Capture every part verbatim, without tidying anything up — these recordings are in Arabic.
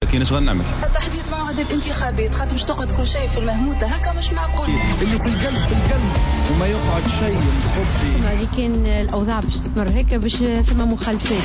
كاين اش غنعمل؟ تحديد موعد الانتخابات خاطر باش تقعد كل شيء في المهموته هكا مش معقول. اللي في القلب في القلب وما يقعد شيء مخبي. لكن الاوضاع باش تستمر هيك باش فما مخالفات.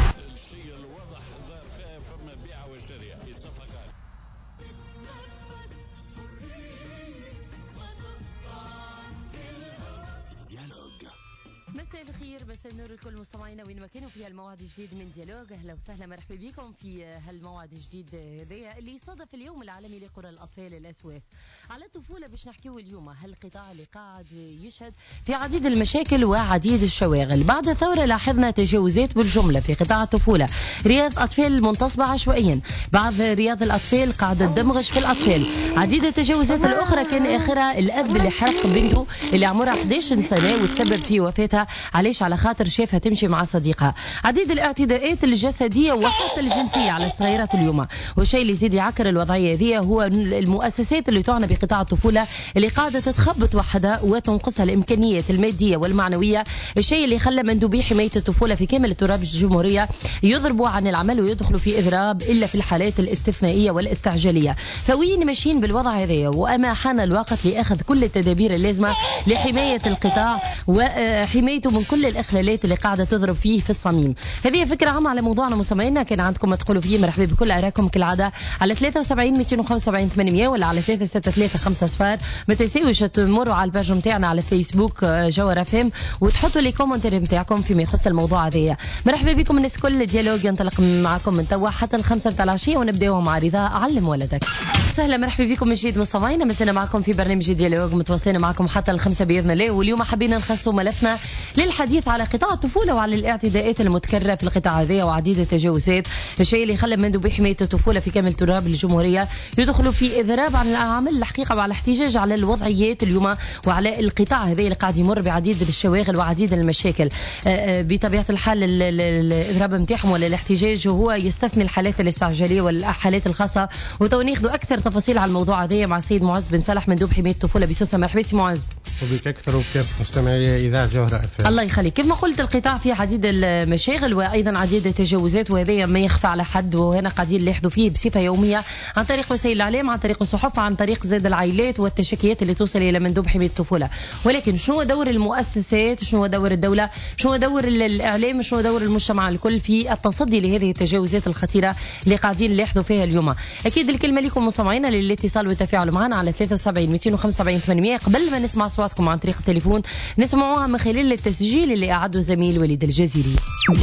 مساء الخير، مساء النور لكل مستمعينا وين ما كانوا في هالموعد الجديد من ديالوج. اهلا وسهلا، مرحبا بكم في هالموعد الجديد هذايا اللي يصادف اليوم العالمي لقرى الاطفال الاسواس. على الطفوله باش نحكيو اليوم، هالقطاع اللي قاعد يشهد في عديد المشاكل وعديد الشواغل. بعد الثوره لاحظنا تجاوزات بالجمله في قطاع الطفوله، رياض اطفال منتصبه عشوائيا، بعض رياض الاطفال قاعده تدمغش في الاطفال، عديد التجاوزات الاخرى كان اخرها الاب اللي حرق بنته اللي عمرها إحدى عشر سنه وتسبب في وفاتها، علاش؟ على خاطر شافها تمشي مع صديقها. عديد الاعتداءات الجسديه وحتى الجنسيه على الصغيرات اليوم. والشيء اللي يزيد يعكر الوضعيه هذه هو المؤسسات اللي تعنى بقطاع الطفوله اللي قاعده تتخبط وحدها وتنقصها الامكانيات الماديه والمعنويه، الشيء اللي خلى مندوبي حمايه الطفوله في كامل التراب الجمهوريه يضربوا عن العمل ويدخلوا في اضراب الا في الحالات الاستثنائيه والاستعجاليه. فوين ماشيين بالوضع هذا؟ واما حان الوقت لاخذ كل التدابير اللازمه لحمايه القطاع وحمايته من كل الاخلالات اللي قاعده تضرب فيه في الصميم. هذه فكره عامه على موضوعنا مستمعينا، كان عندكم ما تقولوا فيه. مرحبا بكل ارائكم كالعاده على ثلاثة وسبعين مئتين وخمسة وسبعين ثمانمئة ولا على ثلاثة ستة ثلاثة خمسة صفر. ما تنساوش تمروا على الباج نتاعنا على الفيسبوك جوهر اف ام وتحطوا لي كومنتير نتاعكم فيما يخص الموضوع هذايا. مرحبا بكم الناس كل. الديالوج ينطلق معكم من توا حتى الخمسة تاع العشيه ونبداو مع رضا علم ولدك. سهلا، مرحبا بكم من جديد مستمعينا، مسنا معكم في برنامج ديالوج، متواصلين معكم حتى الخمسة باذن الله. واليوم حبينا نخصصوا ملفنا للحديث على قطاع الطفوله وعلى الاعتداءات المتكرره في القطاع هذا وعديد التجاوزات، الشيء اللي خلى مندوبي حمايه الطفوله في كامل تراب الجمهوريه يدخلوا في اضراب عن العمل الحقيقه وعلى الاحتجاج على الوضعيات اليوم وعلى القطاع هذا اللي قاعد يمر بعديد الشواغل وعديد المشاكل. بطبيعه الحال الاضراب نتاعهم ولا الاحتجاج هو يستثني الحالات الاستعجاليه والحالات الخاصه. وتو ناخذوا اكثر تفاصيل على الموضوع هذا مع السيد معز بن صالح مندوب حمايه الطفوله بسوسه. مرحبا سي معز. وبك اكثر وبكافه مستمعي اذاعه جوهره اف ام. الله يخليك. كيف ما قلت القطاع فيه عديد المشاغل وايضا عديد التجاوزات، وهذا ما يخفى على حد، وهنا قاعدين نلاحظوا فيه بصفه يوميه عن طريق وسائل الاعلام، عن طريق الصحف، عن طريق زاد العائلات والتشكيات اللي توصل الى مندوب حمايه الطفوله. ولكن شنو هو دور المؤسسات؟ شنو هو دور الدوله؟ شنو هو دور الاعلام؟ شنو هو دور المجتمع الكل في التصدي لهذه التجاوزات الخطيره اللي قاعدين نلاحظوا فيها اليوم؟ اكيد الكلمه لكم مستمعينا للاتصال والتفاعل معنا على ثلاثة وسبعين مئتين وخمسة وسبعين ثمانمئة. قبل ما نسمع اصواتكم عن طريق التليفون نسمعوها من خلال التسجيل اللي اعده زميل وليد الجزيري.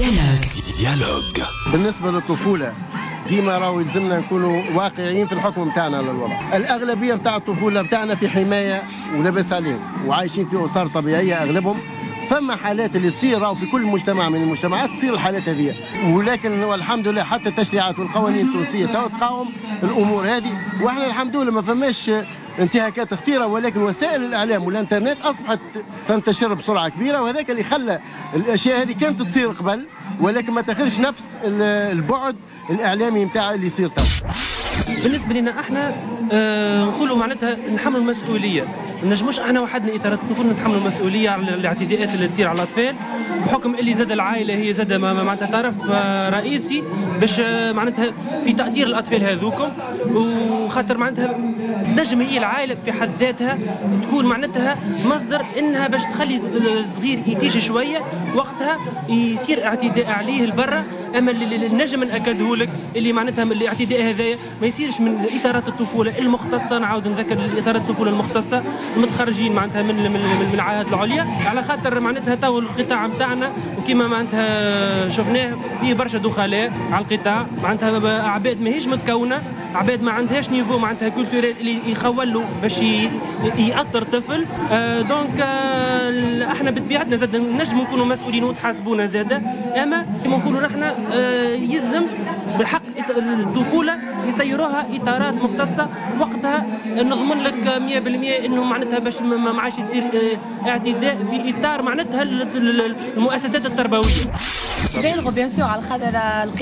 ديالوج. بالنسبه للطفوله ديما راهو يلزمنا نكونوا واقعيين في الحكم نتاعنا للوضع. الاغلبيه نتاع الطفوله نتاعنا في حمايه ولاباس عليهم وعايشين في اسر طبيعيه اغلبهم. فما حالات اللي تصير راهو في كل مجتمع من المجتمعات تصير الحالات هذه، ولكن والحمد لله حتى التشريعات والقوانين التونسيه تقاوم الامور هذه، واحنا الحمد لله ما فماش انتهاكات خطيره، ولكن وسائل الاعلام والانترنت اصبحت تنتشر بسرعه كبيره، وهذاك اللي خلى الاشياء هذه كانت تصير قبل ولكن ما تاخذش نفس البعد الاعلامي نتاع اللي يصير تو. بالنسبه لنا احنا آه نقولوا معناتها نحملوا المسؤوليه، ما نجموش احنا وحدنا اطارات الطفوله نتحملوا المسؤوليه على الاعتداءات اللي تصير على الاطفال، بحكم اللي زاد العائله هي زاد معناتها طرف آه رئيسي باش آه معناتها في تاطير الاطفال هذوكم، وخاطر معناتها نجم هي العائله في حد ذاتها تكون معناتها مصدر انها باش تخلي الصغير يتيجي شويه وقتها يصير اعتداء عليه البرة. اما النجم ناكده لك اللي معناتها من الاعتداء هذايا ما يصيرش من اطارات الطفوله المختصه، نعاود نذكر اطارات الطفوله المختصه المتخرجين معناتها من من من العائلات العليا، على خاطر معناتها تو القطاع نتاعنا وكيما معناتها شفناه فيه برشا دخلاء على القطاع، معناتها عباد ماهيش متكونه، عباد ما عندهاش نيفو معناتها كولتوريل اللي يخولوا باش يأطر طفل. آه دونك آه احنا بطبيعتنا زاد نجم نكونوا مسؤولين وتحاسبونا زاده، اما كما نقولوا نحن آه يلزم بالحق الطفوله يسيروها اطارات مختصه، وقتها نضمن لك مئة بالمئة انه معناتها باش ما عادش يصير اعتداء في اطار معناتها المؤسسات التربويه. بالغوا بيان سور على خاطر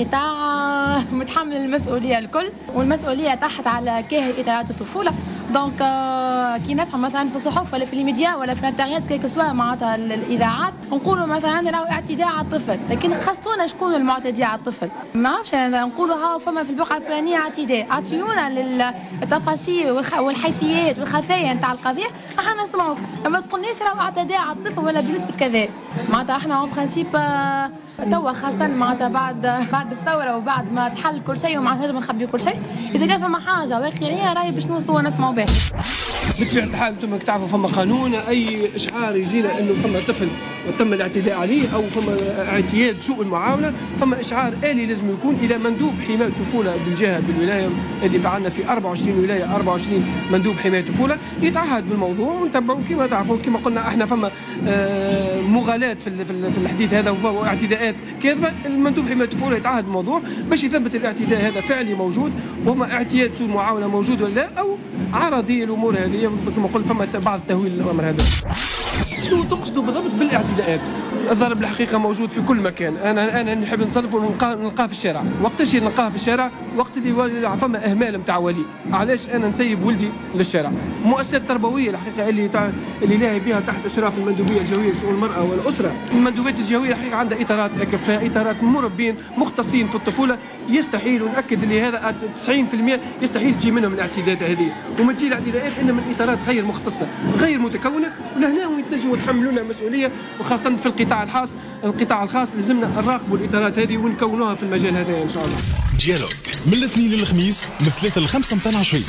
القطاع متحمل المسؤوليه الكل، والمسؤوليه تحت على كاهل اطارات الطفوله. دونك كي نسمع مثلا في الصحف ولا في الميديا ولا في الانترنت كيك سوا معناتها الاذاعات نقولوا مثلا راهو اعتداء على الطفل، لكن خصونا شكون المعتدي على الطفل؟ ما عرفش انا نقولوا راهو فما في البقعه الفلانيه اعتداء، اعطيونا للتفاصيل والحيثيات والخفايا نتاع القضيه احنا نسمعوا، ما تقولنيش راهو اعتداء على الطفل ولا بنسبه كذا. معناتها احنا اون برانسيب توا خاصه معناتها بعد بعد الثوره وبعد ما تحل كل شيء وما عادش نخبيو كل شيء، اذا كان فما حاجه واقعيه راهي باش نوصلوا نسمعوا بها. بطبيعه الحال انتم تعرفوا فما قانون، اي اشعار يجينا انه فما طفل وتم الاعتداء عليه او فما اعتياد سوء المعامله، فما اشعار آلي لازم يكون الى مندوب حمايه الطفوله بالجهه بالولايه اللي فعلنا في أربعة وعشرين ولايه أربعة وعشرين مندوب حمايه الطفوله يتعهد بالموضوع ونتبعوا. كما تعرفوا كما قلنا احنا فما مغالاه في في الحديث هذا واعتداءات كاذبه، المندوب حمايه الطفوله يتعهد بالموضوع باش يثبت الاعتداء هذا فعلي موجود وما اعتياد سوء المعامله موجود ولا لا، او عرضي الامور هذه كما قلت فما بعض تهويل الامر هذا. شنو تقصدوا بالضبط بالاعتداءات؟ الضرب الحقيقه موجود في كل مكان، انا انا نحب نصرف ونلقاه نلقاه في الشارع. وقتاش نلقاه في الشارع؟ وقت اللي فما اهمال نتاع ولي. علاش انا نسيب ولدي للشارع؟ المؤسسات التربويه الحقيقه اللي تع... اللي لاهي بها تحت اشراف المندوبيه الجهويه لشؤون المراه والاسره، المندوبيات الجهويه الحقيقه عندها اطارات اكفاء، اطارات مربين مختصين في الطفوله، يستحيل ونأكد اللي هذا تسعين بالمئة يستحيل تجي منهم الاعتداءات هذه، وما تجي الاعتداءات الا من اطارات غير مختصه غير متكونه، ولهنا يتنجموا يتحملونا مسؤوليه، وخاصه في القطاع الخاص. القطاع الخاص لازمنا نراقبوا الاطارات هذه ونكونوها في المجال هذا ان شاء الله. ديالوج من الاثنين للخميس من الثلاثة للخمسة متاع العشية.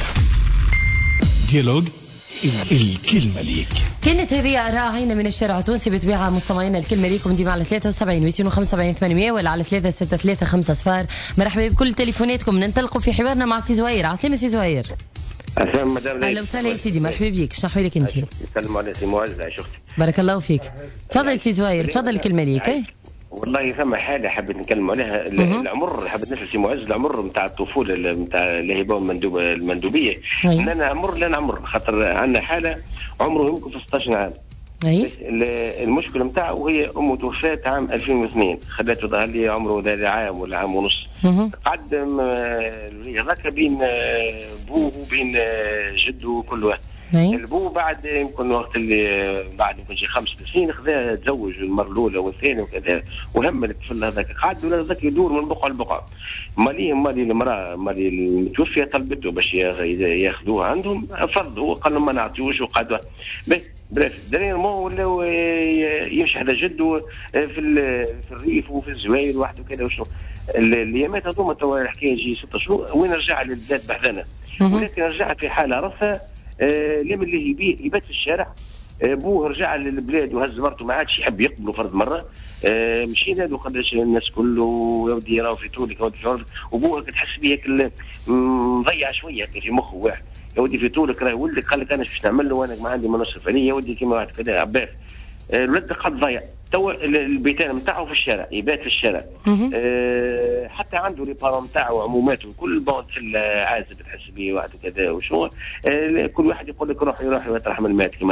ديالوج الكلمة ليك. كانت هذه آراء عينة من الشارع التونسي. بطبيعة مستمعينا الكلمة ليكم ديما على ثلاثة وسبعين مئتين وخمسة وسبعين ثمانمئة ولا على ثلاثة ستة ثلاثة خمسة صفار. مرحبا بكل تليفوناتكم. ننطلقوا في حوارنا مع سي زهير. عسلامة سي زهير. أهلا مدام. أهلا وسهلا يا سيدي، مرحبا بك. شنو أحوالك أنت؟ نسلم على سي معز عايش أختي. بارك الله فيك. تفضل سي زهير، تفضل الكلمة ليك. والله ثم حاجه حبيت نتكلم عليها. العمر حبيت نسال سي معز، العمر نتاع الطفوله نتاع اللي هي المندوبه المندوبيه، ان انا عمر لا نعمر، خاطر عندنا حاله عمره يمكن في ستة عشر عام. اي المشكله نتاعو هي امه توفات عام ألفين واثنين، خلاته ظهر لي عمره ذا عام ولا عام ونص. قدم هذاك بين بوه وبين جده وكل واحد. البو بعد يمكن وقت اللي بعد يمكن شي خمس سنين خذا تزوج المره الاولى والثانيه وكذا، وهم الطفل هذاك قعد ولا هذاك يدور من بقعه لبقعه. مالي مالي المراه مالي المتوفيه طلبته باش ياخذوه عندهم، فرض هو قال لهم ما نعطيوش وقعدوا بريف درير مو ولاو يمشي على جده في في الريف وفي الزواير وحده وكذا وشنو. الايامات هذوما توا الحكايه يجي ستة شهور وين رجع للبلاد بحذنا، ولكن رجع في حاله رثه. آه لم اللي يبيت يبات في الشارع. آه بوه رجع للبلاد وهز مرته ما عادش يحب يقبله فرد مره. آه مشينا له قداش الناس كله يودي راهو في طولك يودي في وبوه تحس بيه مضيع شويه في مخه واحد، يودي في طولك راهي ولدك قال لك انا باش نعمل له وانا ما عندي ما نصرف عليه، يودي كيما واحد كذا عباس. آه الولد قد ضيع تو البيتان نتاعو في الشارع، يبات في الشارع. أه حتى عنده لي بارون نتاعو عموماته كل بعد في العازب تحس به واحد وكذا وشو. أه كل واحد يقول لك روحي روحي وترحم المات كما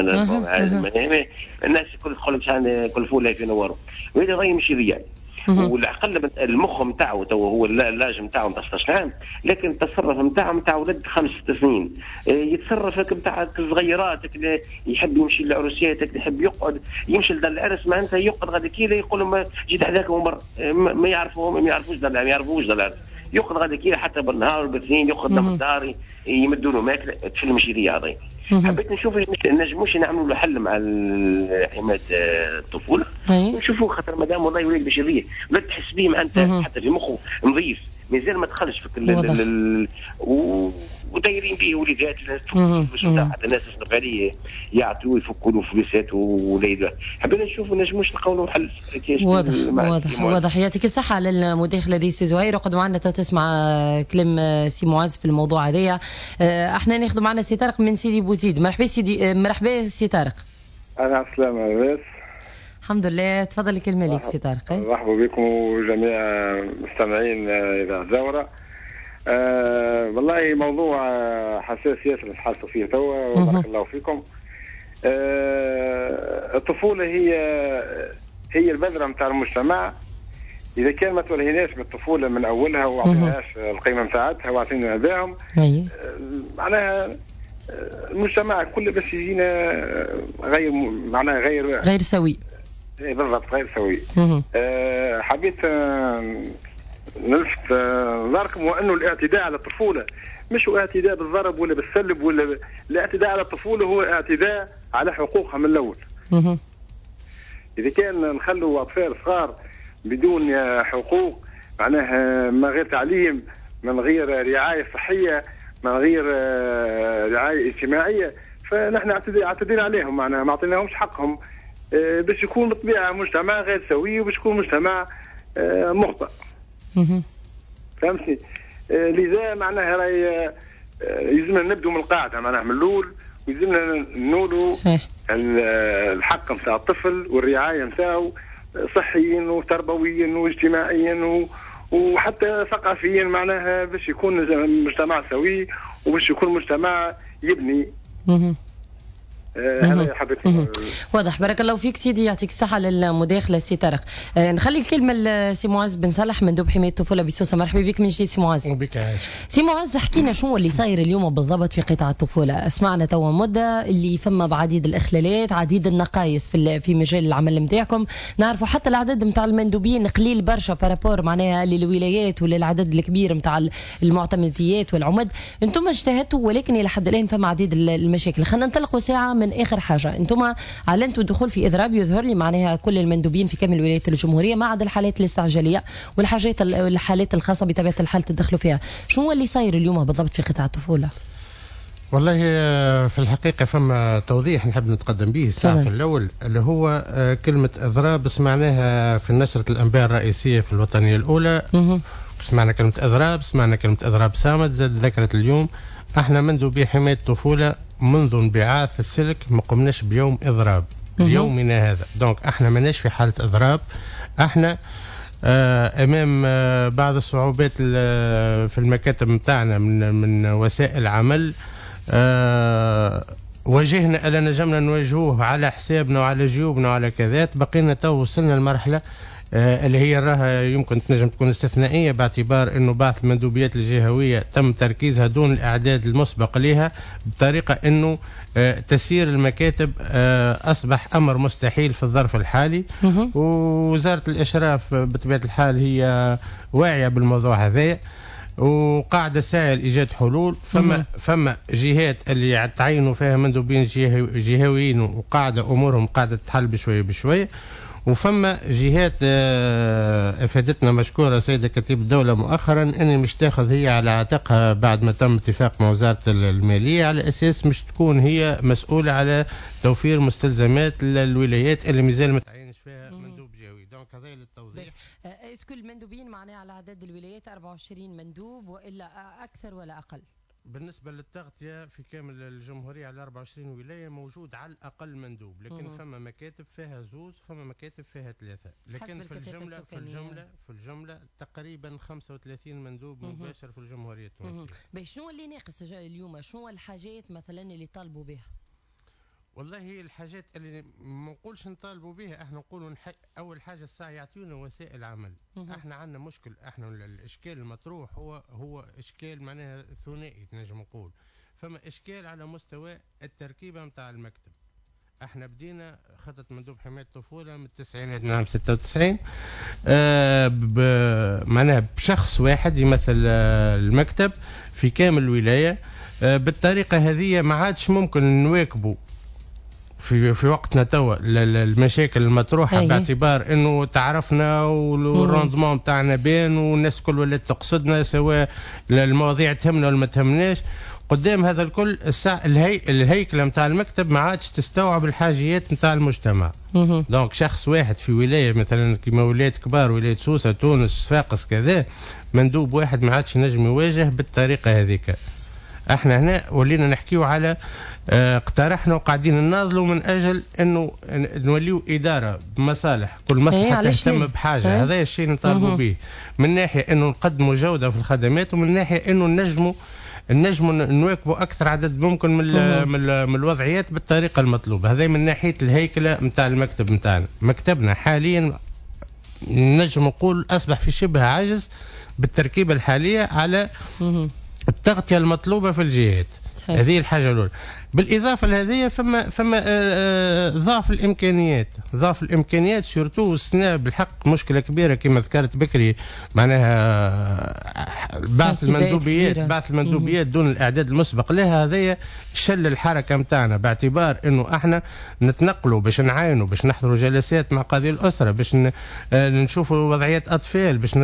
الناس الكل تقول لك شان كل فول في نواره، وهذا راهي مش ريال. والعقل المخ نتاعو تو هو اللاج نتاعو نتاع ستة عشر عام، لكن التصرف نتاعو نتاع ولد خمس ست سنين. أه يتصرف نتاع صغيراتك اللي يحب يمشي لعروسياتك، يحب يقعد يمشي لدار العرس معناتها يقعد غادي كذا يقول لهم جيت حذاك ومر ما يعرفوهم ما يعرفوش دار ما يعرفوش دار العرس، يقعد غادي كذا حتى بالنهار وبالاثنين يقعد لهم الدار يمدوا له ماكله تفل مشي رياضي. حبيت نشوف نجموش نعملوا له حل مع حمايه الطفوله ونشوفوا خاطر مدام والله وليد بشريه لا تحس به معناتها حتى في مخه نظيف مازال ما دخلش في ال ودايرين به وليدات حتى الناس يصرف عليه يعطوا يفكوا له فلوسات وليد. حبينا نشوفوا نجموش نلقاو له حل. واضح واضح واضح. يعطيك الصحه على المداخله هذه سي زهير. وقد معنا تسمع كلام سي معز في الموضوع هذايا. احنا ناخذ معنا سي طارق من سيدي بوزيد. مرحبا سيدي. مرحبا سي طارق. انا السلام عليكم. الحمد لله. تفضل الكلمه ليك سي طارق. مرحبا بكم وجميع مستمعين اذاعه الزهره. أه والله موضوع حساس ياسر نتحدثوا فيه توا وبارك الله فيكم. أه الطفوله هي هي البذره نتاع المجتمع. اذا كان ما تولهيناش بالطفوله من اولها وعطيناش القيمه نتاعتها وعطينا هذاهم معناها المجتمع كله بس يجينا غير معناها غير غير سوي. بالضبط غير سوي. أه حبيت أه نلفت نظركم هو انه الاعتداء على الطفوله مش هو اعتداء بالضرب ولا بالسلب ولا ب... الاعتداء على الطفوله هو اعتداء على حقوقها من الاول. اذا كان نخلوا اطفال صغار بدون حقوق معناها من غير تعليم، من غير رعايه صحيه، من غير رعايه اجتماعيه، فنحن اعتدينا عليهم معناها ما اعطيناهمش حقهم باش يكون بالطبيعه مجتمع غير سوي وباش يكون مجتمع مخطئ. فهمتني؟ لذا معناها راهي يلزمنا نبدو من القاعده معناها من الاول، ويلزمنا نولوا الحق نتاع الطفل والرعايه نتاعو صحيا وتربويا واجتماعيا وحتى ثقافيا معناها باش يكون مجتمع سوي وباش يكون مجتمع يبني. هذا حبيت. واضح. بارك الله فيك سيدي، يعطيك الصحة للمداخلة سي طارق. آه نخلي الكلمة لسي معز بن صالح مندوب حماية الطفولة بسوسة. مرحبا بك من جديد سي معز. بك عايش. سي معز، حكينا شنو اللي صاير اليوم بالضبط في قطاع الطفولة. اسمعنا توا مدة اللي فما بعديد الإخلالات، عديد النقائص في في مجال العمل نتاعكم. نعرفوا حتى العدد نتاع المندوبين قليل برشا بارابور معناها للولايات ولا العدد الكبير نتاع المعتمديات والعمد. انتم اجتهدتوا ولكن إلى حد الآن فما عديد المشاكل. خلينا ننطلقوا ساعة من اخر حاجه. انتم اعلنتوا الدخول في اضراب يظهر لي معناها كل المندوبين في كامل ولايات الجمهوريه ما عدا الحالات الاستعجاليه والحاجات الحالات الخاصه بطبيعه الحال تدخلوا فيها. شنو هو اللي صاير اليوم بالضبط في قطاع الطفوله؟ والله في الحقيقه فما توضيح نحب نتقدم به الساعه في الاول، اللي هو كلمه اضراب سمعناها في نشره الانباء الرئيسيه في الوطنيه الاولى. سمعنا كلمه اضراب، سمعنا كلمه اضراب صامت، زاد ذكرت اليوم. احنا مندوبي حمايه الطفوله منذ انبعاث السلك ما قمناش بيوم اضراب ليومنا هذا. دونك احنا ماناش في حاله اضراب. احنا آه امام آه بعض الصعوبات في المكاتب نتاعنا من من وسائل عمل آه واجهنا الا نجمنا نواجهوه على حسابنا وعلى جيوبنا وعلى كذا. بقينا تو وصلنا لمرحله آه اللي هي راها يمكن تنجم تكون استثنائيه باعتبار انه بعض المندوبيات الجهويه تم تركيزها دون الاعداد المسبق لها بطريقه انه آه تسيير المكاتب آه اصبح امر مستحيل في الظرف الحالي. ووزاره الاشراف بطبيعه الحال هي واعيه بالموضوع هذا وقاعده ساعيه لايجاد حلول. فما فما جهات اللي تعينوا فيها مندوبين جهويين وقاعده امورهم قاعده تحل بشويه بشويه، وفما جهات افادتنا مشكوره سيده كتيب الدوله مؤخرا ان مش تاخذ هي على عاتقها بعد ما تم اتفاق مع وزاره الماليه على اساس مش تكون هي مسؤوله على توفير مستلزمات للولايات اللي مازال ما تعينش فيها مندوب جهوي. دونك هذا للتوضيح. اسكو المندوبين معناها على عدد الولايات أربعة وعشرين مندوب والا اكثر ولا اقل؟ بالنسبة للتغطية في كامل الجمهورية على أربعة وعشرين ولاية موجود على الأقل مندوب، لكن مم. فما مكاتب فيها زوز فما مكاتب فيها ثلاثة، لكن في الجملة في الجملة في الجملة تقريبا خمسة وثلاثين مندوب مم. مباشر في الجمهورية التونسية. شنو اللي ناقص اليوم؟ شنو الحاجات مثلا اللي طالبوا بها؟ والله هي الحاجات اللي ما نقولش نطالبوا بها، احنا نقولوا نح... اول حاجه الساعه يعطيونا وسائل عمل. مه. احنا عندنا مشكل، احنا الاشكال المطروح هو هو اشكال معناها ثنائي نجم نقول. فما اشكال على مستوى التركيبه نتاع المكتب. احنا بدينا خطه مندوب حمايه الطفوله من التسعينات من عام ستة وتسعين آه ب... معناها بشخص واحد يمثل آه المكتب في كامل الولايه. آه بالطريقه هذه ما عادش ممكن نواكبوا في في وقتنا توا المشاكل المطروحه أيه. باعتبار انه تعرفنا والروندمون نتاعنا بين والناس الكل ولات تقصدنا سواء المواضيع تهمنا ولا ما تهمناش. قدام هذا الكل الساعه الهي الهيكله نتاع المكتب ما عادش تستوعب الحاجيات نتاع المجتمع. دونك شخص واحد في ولايه مثلا كما ولايات كبار ولايه سوسه تونس صفاقس كذا مندوب واحد ما عادش نجم يواجه بالطريقه هذيك. احنا هنا ولينا نحكيو على اه اقترحنا وقاعدين نناضلوا من اجل انه نوليو اداره بمصالح كل مصلحه تهتم بحاجه. هذا الشيء نطالبوا به من ناحيه انه نقدموا جوده في الخدمات ومن ناحيه انه نجموا نجموا نواكبوا اكثر عدد ممكن من من الوضعيات بالطريقه المطلوبه. هذا من ناحيه الهيكله نتاع المكتب نتاعنا. مكتبنا حاليا نجم نقول اصبح في شبه عاجز بالتركيبه الحاليه على التغطيه المطلوبه في الجهات. هذه الحاجه الاولى. بالاضافه لهذه فما فما آه ضعف الامكانيات ضعف الامكانيات سورتو السنه بالحق مشكله كبيره كما ذكرت بكري معناها بعث المندوبيات بعث المندوبيات دون الاعداد المسبق لها. هذايا شل الحركه نتاعنا باعتبار انه احنا نتنقلوا باش نعاينوا باش نحضروا جلسات مع قاضي الاسره باش نشوفوا وضعيات اطفال باش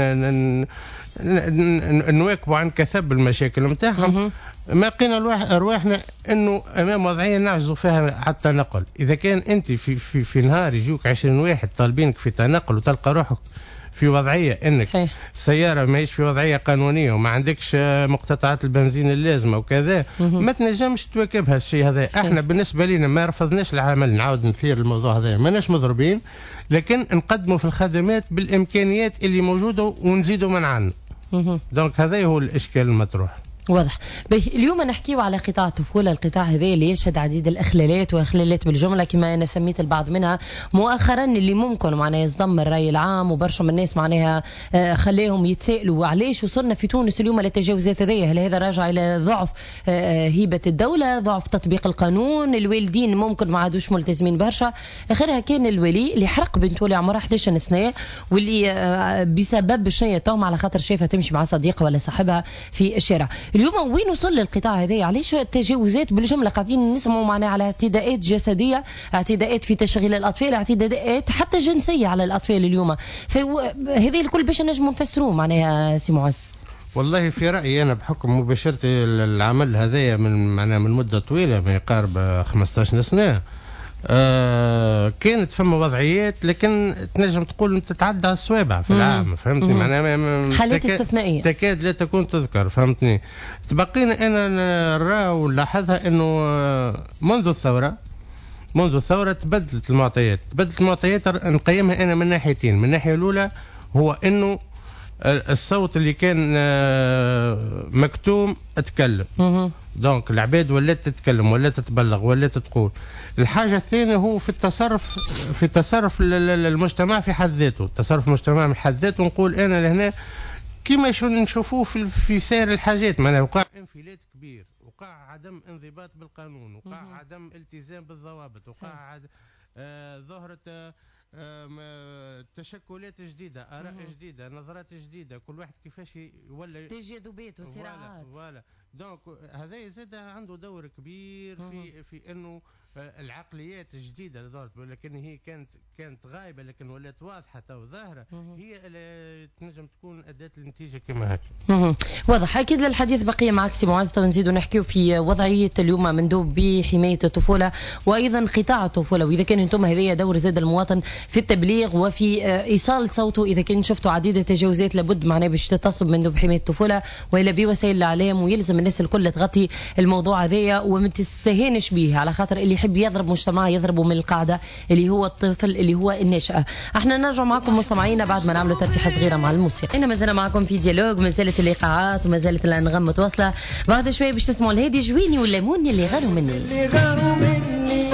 نواكبوا عن كثب المشاكل نتاعهم. ما قينا ارواحنا انه امام وضعيه نعجزوا فيها على التنقل. اذا كان انت في في في نهار يجوك عشرين واحد طالبينك في تنقل وتلقى روحك في وضعيه انك صحيح. سياره ماهيش في وضعيه قانونيه وما عندكش مقتطعات البنزين اللازمه وكذا ما تنجمش تواكبها الشيء هذا. صحيح. احنا بالنسبه لنا ما رفضناش العمل، نعاود نثير الموضوع هذا، ماناش مضروبين، لكن نقدموا في الخدمات بالامكانيات اللي موجوده ونزيدوا من عنا. دونك هذا هو الاشكال المطروح. واضح. اليوم نحكيو على قطاع الطفولة، القطاع هذا اللي يشهد عديد الإخلالات وإخلالات بالجملة كما أنا سميت البعض منها مؤخرا، اللي ممكن معناها يصدم الرأي العام وبرشا من الناس معناها خليهم يتسائلوا علاش وصلنا في تونس اليوم للتجاوزات هذه. هل هذا راجع إلى ضعف هيبة الدولة، ضعف تطبيق القانون، الوالدين ممكن ما عادوش ملتزمين برشا؟ آخرها كان الولي اللي حرق بنته اللي عمرها إحدى عشر سنة واللي بسبب شنية تهم على خاطر شايفها تمشي مع صديقة ولا صاحبها في الشارع. اليوم وين وصل للقطاع هذا؟ علاش التجاوزات بالجمله قاعدين نسمعوا معنا على اعتداءات جسديه، اعتداءات في تشغيل الاطفال، اعتداءات حتى جنسيه على الاطفال اليوم، فهذه الكل باش نجموا نفسروه معناها سي معز. والله في رايي انا بحكم مباشرتي العمل هذايا من معناها من مده طويله ما يقارب خمسة عشر سنه، آه كانت فما وضعيات لكن تنجم تقول تتعدى الصوابع في العام، فهمتني؟ معناها حالات استثنائيه تكاد لا تكون تذكر، فهمتني؟ تبقينا انا نرى ونلاحظها انه منذ الثوره منذ الثوره تبدلت المعطيات، تبدلت المعطيات نقيمها انا من ناحيتين. من الناحيه الاولى هو انه الصوت اللي كان مكتوم اتكلم، دونك العباد ولات تتكلم ولا تتبلغ ولا تقول. الحاجة الثانية هو في التصرف في تصرف المجتمع في حد ذاته، تصرف المجتمع في حد ذاته. نقول أنا لهنا كما شو نشوفوه في في سائر الحاجات، معناها وقع انفلات كبير، وقع عدم انضباط بالقانون، وقع عدم التزام بالضوابط، وقع عد... آه ظهرت آه آه تشكلات جديدة، آراء جديدة، نظرات جديدة، كل واحد كيفاش يولي تجاذبات وصراعات. فوالا دونك هذا زاد عنده دور كبير في في انه العقليات الجديده ظهرت، ولكن هي كانت كانت غايبه لكن ولات واضحه وظاهره، هي اللي تنجم تكون اداه النتيجه كما هكا. واضح. اكيد للحديث بقيه معك سي معز، ونزيدوا نحكيو في وضعيه اليوم مندوب بحمايه الطفوله وايضا قطاع الطفوله، واذا كان انتم هذايا دور زاد المواطن في التبليغ وفي ايصال صوته. اذا كان شفتوا عديد التجاوزات لابد معناه باش تتصلوا بمندوب حمايه الطفوله والا بوسائل الاعلام، ويلزم الناس الكل تغطي الموضوع هذايا وما تستهينش به، على خاطر اللي يحب يضرب مجتمع يضربه من القاعده اللي هو الطفل اللي هو الناشئه. احنا نرجع معكم مستمعينا بعد ما نعملوا ترتيحه صغيره مع الموسيقى. احنا مازلنا معكم في ديالوج، ما زالت الايقاعات وما زالت الانغام متواصله. بعد شويه باش تسمعوا الهادي جويني والليموني اللي غاروا مني اللي غاروا مني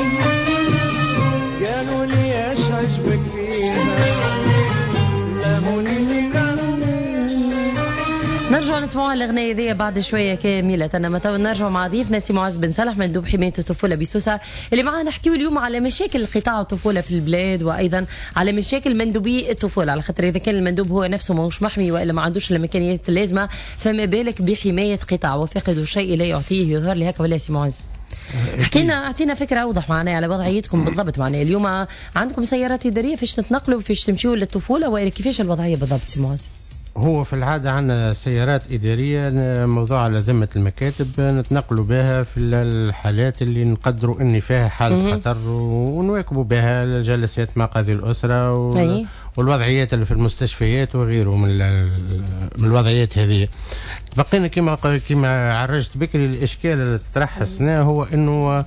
قالوا لي ايش عجبك فيها ليموني اللي غاروا مني. نرجع نسمعوا الاغنيه ذي بعد شويه كامله. انا تو نرجع مع ضيفنا سي معز بن صالح مندوب حمايه الطفوله بسوسه، اللي معنا نحكيو اليوم على مشاكل قطاع الطفوله في البلاد، وايضا على مشاكل مندوبي الطفوله، على خاطر اذا كان المندوب هو نفسه ماهوش محمي والا ما عندوش الامكانيات اللازمه، فما بالك بحمايه قطاع وفاقد الشيء لا يعطيه. يظهر لي هكا ولا سي معز؟ حكينا اعطينا فكره اوضح معنا على وضعيتكم بالضبط. معنا اليوم عندكم سيارات اداريه فاش تتنقلوا فاش تمشيوا للطفوله، والا كيفاش الوضعيه بالضبط سي معز؟ هو في العادة عندنا سيارات إدارية موضوع على ذمة المكاتب نتنقلوا بها في الحالات اللي نقدروا إن فيها حالة خطر، ونواكبوا بها الجلسات مع قاضي الأسرة و... والوضعيات اللي في المستشفيات وغيره من, من الوضعيات هذه. بقينا كما كما عرجت بكري الإشكال اللي تطرح السنة هو إنه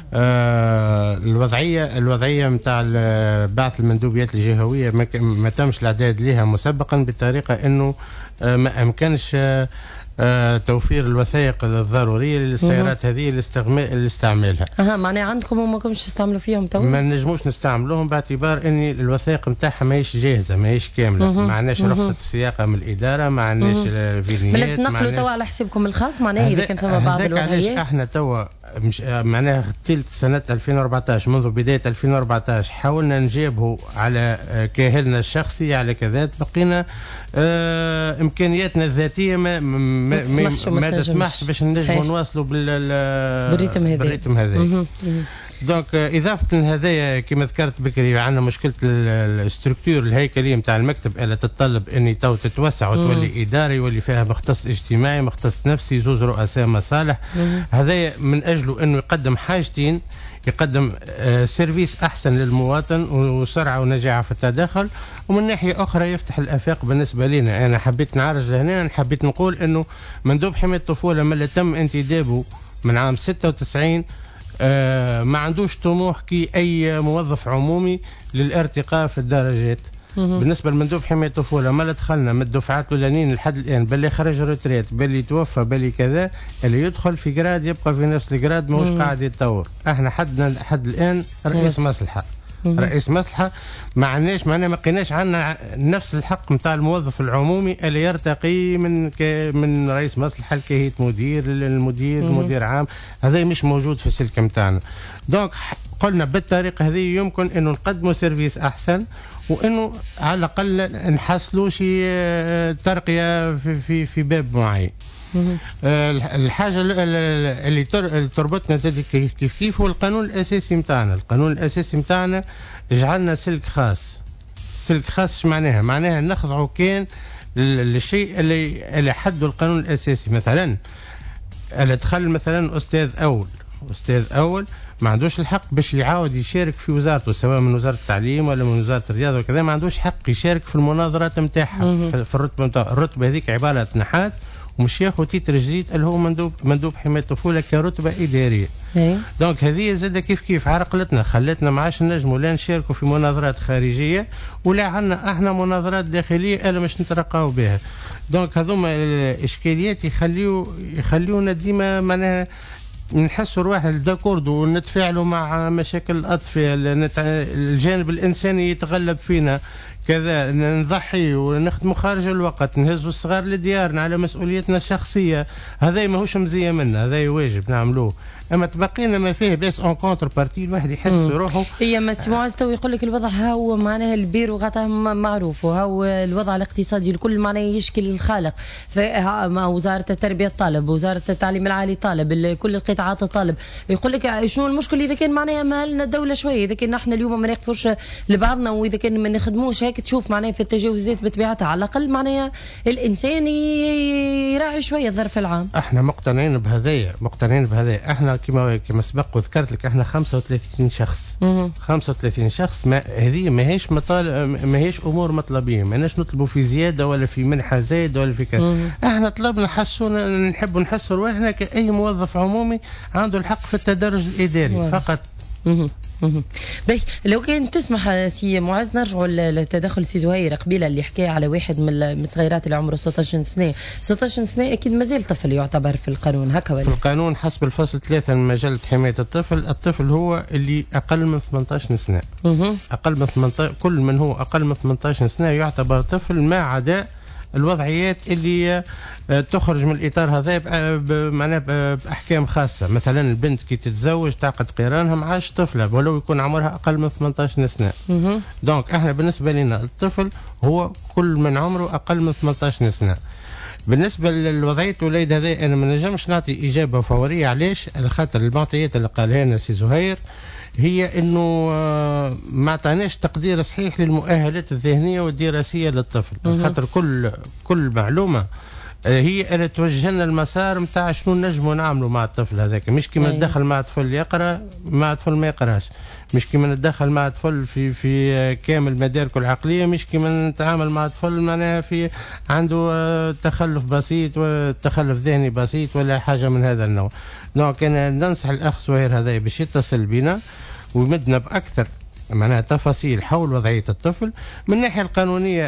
آه الوضعية الوضعية متاع بعث المندوبيات الجهوية ما, ما تمش الإعداد لها مسبقا بطريقة إنه آه ما أمكنش آه آه توفير الوثائق الضروريه للسيارات هذه لاستعمالها. اها معناها عندكم وما كنتش تستعملوا فيهم تو؟ ما نجموش نستعملوهم باعتبار ان الوثائق نتاعها ماهيش جاهزه ماهيش كامله، ما عندناش رخصه السياقه من الاداره، ما عندناش فينيات، ما تنقلوا تو على حسابكم الخاص معناها اذا كان فما بعض الوضعيات. علاش احنا تو مش معناها ثلث سنه ألفين وأربعطاش منذ بدايه ألفين وأربعطاش حاولنا نجيبه على كاهلنا الشخصي على كذا، بقينا آه امكانياتنا الذاتيه ما ما, ما, ما تسمحش باش نجموا نواصلوا بالريتم هذا بالريتم هذا. دونك اضافه لهذايا كما ذكرت بكري عندنا مشكله الاستركتور الهيكليه نتاع المكتب اللي تتطلب اني تو تتوسع وتولي اداري يولي فيها مختص اجتماعي مختص نفسي زوز رؤساء مصالح. هذايا من اجله انه يقدم حاجتين، يقدم آه سيرفيس احسن للمواطن وسرعه ونجاعه في التداخل، ومن ناحيه اخرى يفتح الافاق بالنسبه لنا. انا حبيت نعرج لهنا، حبيت نقول انه مندوب حمايه الطفوله من اللي تم انتدابه من عام ستة وتسعين آه ما عندوش طموح كي اي موظف عمومي للارتقاء في الدرجات. بالنسبه لمندوب حمايه الطفوله ما دخلنا من الدفعات الاولانيين لحد الان، باللي خرج روتريت باللي توفى باللي كذا، اللي يدخل في جراد يبقى في نفس الجراد ماهوش قاعد يتطور. احنا حدنا لحد الان رئيس مصلحه رئيس مصلحه ما عندناش معناها ما لقيناش عندنا نفس الحق نتاع الموظف العمومي اللي يرتقي من من رئيس مصلحه لكهيه مدير للمدير مدير عام. هذا مش موجود في السلك نتاعنا. دونك قلنا بالطريقه هذه يمكن انه نقدموا سيرفيس احسن، وانه على الاقل نحصلوا شي ترقيه في في في باب معين. الحاجه اللي تربطنا زاد كيف كيف هو القانون الاساسي نتاعنا. القانون الاساسي نتاعنا جعلنا سلك خاص. سلك خاص شو معناها؟ معناها نخضعوا كان للشيء اللي اللي حده القانون الاساسي. مثلا اللي دخل مثلا استاذ اول استاذ اول ما عندوش الحق باش يعاود يشارك في وزارته، سواء من وزاره التعليم ولا من وزاره الرياضه وكذا، ما عندوش حق يشارك في المناظرات نتاعها في الرتبه نتاعها. الرتبه هذيك عباره نحات ومش ياخذ تيتر جديد اللي هو مندوب مندوب حمايه الطفوله كرتبه اداريه. دونك هذه زاد كيف كيف عرقلتنا خلتنا ما عادش نجموا لا نشاركوا في مناظرات خارجيه ولا عندنا احنا مناظرات داخليه اللي مش نترقاو بها. دونك هذوما الاشكاليات يخليو يخليونا ديما معناها نحسوا رواحنا الداكورد ونتفاعلوا مع مشاكل الاطفال، الجانب الانساني يتغلب فينا كذا، نضحي ونخدموا خارج الوقت، نهزوا الصغار لديارنا على مسؤوليتنا الشخصيه. هذا ماهوش مزيه منا، هذا واجب نعملوه. اما تبقينا ما فيه بس اون كونتر بارتي الواحد يحس روحه. هي ما سي معز تو يقول لك الوضع هو معناها البيرو غطاه معروف، وهو الوضع الاقتصادي الكل معناه يشكل الخالق. وزاره التربيه طالب، وزاره التعليم العالي طالب، كل القطاعات طالب. يقول لك شنو المشكل اذا كان معناها مالنا الدوله شويه، اذا كان احنا اليوم ما نقفوش لبعضنا، واذا كان ما نخدموش هيك تشوف معناها في التجاوزات بطبيعتها، على الاقل معناها الانسان يراعي شويه الظرف العام. احنا مقتنعين بهذايا مقتنعين بهذايا احنا كما كما سبق وذكرت لك احنا خمسة وثلاثين شخص. خمسة وثلاثين شخص. ما هذه ماهيش مطالب، ماهيش امور مطلبيه، ماناش نطلبوا في زياده ولا في منحه زايده ولا في كذا. احنا طلبنا نحسوا نحبوا نحسوا روحنا كاي موظف عمومي عنده الحق في التدرج الاداري واو. فقط. باهي لو كان تسمح سي معز نرجعوا للتدخل سي زهير قبيله اللي حكى على واحد من الصغيرات اللي عمره ستة عشر سنه. ستة عشر سنه اكيد مازال طفل يعتبر في القانون هكا ولا؟ في القانون حسب الفصل ثلاثة من مجله حمايه الطفل، الطفل هو اللي اقل من ثمانية عشر سنه. اقل من ثمانية عشر، كل من هو اقل من ثمانية عشر سنه يعتبر طفل، ما عدا الوضعيات اللي تخرج من الاطار هذا معناها باحكام خاصه. مثلا البنت كي تتزوج تعقد قرانها ما عادش طفله ولو يكون عمرها اقل من ثمانية عشر سنه. دونك احنا بالنسبه لنا الطفل هو كل من عمره اقل من ثمانية عشر سنه. بالنسبه للوضعيه الوليد هذا انا ما نجمش نعطي اجابه فوريه. علاش؟ على خاطر المعطيات اللي قالها لنا سي زهير هي انه ما عطاناش تقدير صحيح للمؤهلات الذهنيه والدراسيه للطفل. خاطر كل كل معلومه هي اللي توجه لنا المسار نتاع شنو نجموا نعملوا مع الطفل هذاك. مش كيما ندخل مع طفل يقرا مع طفل ما يقراش، مش كيما ندخل مع طفل في في كامل مداركه العقليه، مش كيما نتعامل مع طفل معناها في عنده تخلف بسيط وتخلف ذهني بسيط ولا حاجه من هذا النوع. دونك انا ننصح الاخ سهير هذا باش يتصل بنا ويمدنا باكثر معناها تفاصيل حول وضعيه الطفل. من الناحيه القانونيه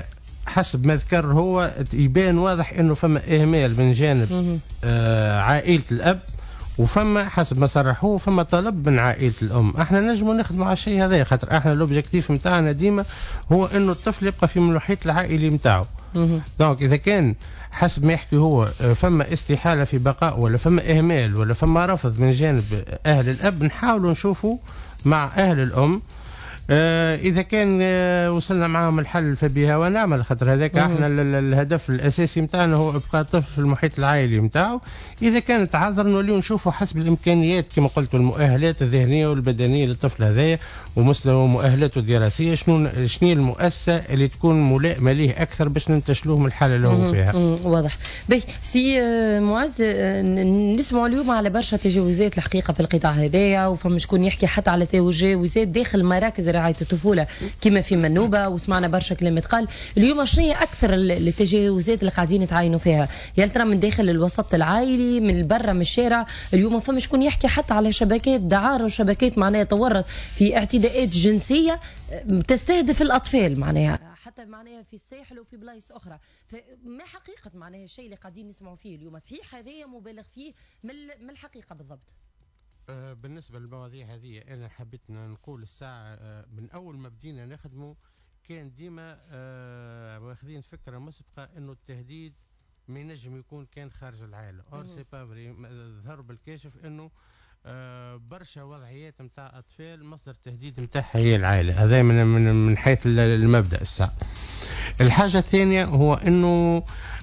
حسب ما ذكر هو يبان واضح انه فما اهمال من جانب آه عائله الاب، وفما حسب ما صرحوه فما طلب من عائله الام. احنا نجموا نخدموا على الشيء هذا، خاطر احنا الاوبجيكتيف نتاعنا ديما هو انه الطفل يبقى في المحيط العائلي نتاعو. دونك اذا كان حسب ما يحكي هو فما استحاله في بقاء، ولا فما اهمال، ولا فما رفض من جانب اهل الاب، نحاولوا نشوفوا مع اهل الام آه اذا كان آه وصلنا معاهم الحل فبها ونعمل، خاطر هذاك احنا الهدف الاساسي نتاعنا هو ابقاء الطفل في المحيط العائلي نتاعو. اذا كان تعذر نوليو نشوفوا حسب الامكانيات كما قلت، المؤهلات الذهنيه والبدنيه للطفل هذايا ومستوى مؤهلاته الدراسيه، شنو شنو المؤسسه اللي تكون ملائمه ليه اكثر باش ننتشلوه من الحاله اللي هو فيها. واضح. باهي سي معز، نسمعوا اليوم على برشا تجاوزات الحقيقه في القطاع هذايا، وفما شكون يحكي حتى على تجاوزات داخل مراكز رعاية الطفولة كما في منوبة، وسمعنا برشا كلمات قال. اليوم شنو هي أكثر التجاوزات اللي قاعدين يتعاينوا فيها؟ يا ترى من داخل الوسط العائلي، من البرة، من الشارع؟ اليوم فما شكون يحكي حتى على شبكات دعارة وشبكات معناها تورط في اعتداءات جنسية تستهدف الأطفال، معناها حتى معناها في الساحل وفي بلايص أخرى. فما حقيقة معناها الشيء اللي قاعدين نسمعوا فيه اليوم؟ صحيح هذا مبالغ فيه من الحقيقة بالضبط؟ بالنسبة للمواضيع هذه أنا حبيت نقول الساعة من أول ما بدينا نخدمه كان ديما واخذين فكرة مسبقة إنه التهديد ما ينجم يكون كان خارج العائلة. أور سي با فري، ظهر بالكاشف إنه برشا وضعيات نتاع أطفال مصدر التهديد نتاعها هي العائلة. هذا من من من حيث المبدأ. الساعة الحاجة الثانية هو إنه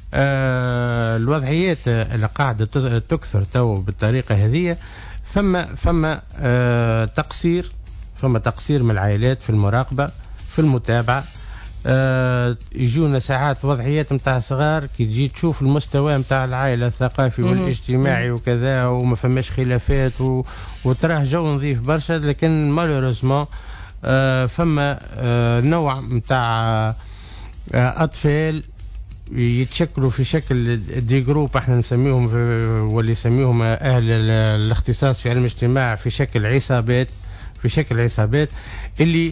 الوضعيات اللي قاعدة تكثر تو بالطريقة هذه، فما فما آه تقصير فما تقصير من العائلات في المراقبة في المتابعة. آه يجونا ساعات وضعيات متاع صغار كي تجي تشوف المستوى متاع العائلة الثقافي والاجتماعي وكذا، وما فماش خلافات و... وتراه جو نظيف برشا، لكن مالوريزمون آه فما آه نوع متاع آه أطفال يتشكلوا في شكل دي جروب احنا نسميهم واللي يسميهم اهل الاختصاص في علم الاجتماع في شكل عصابات في شكل عصابات اللي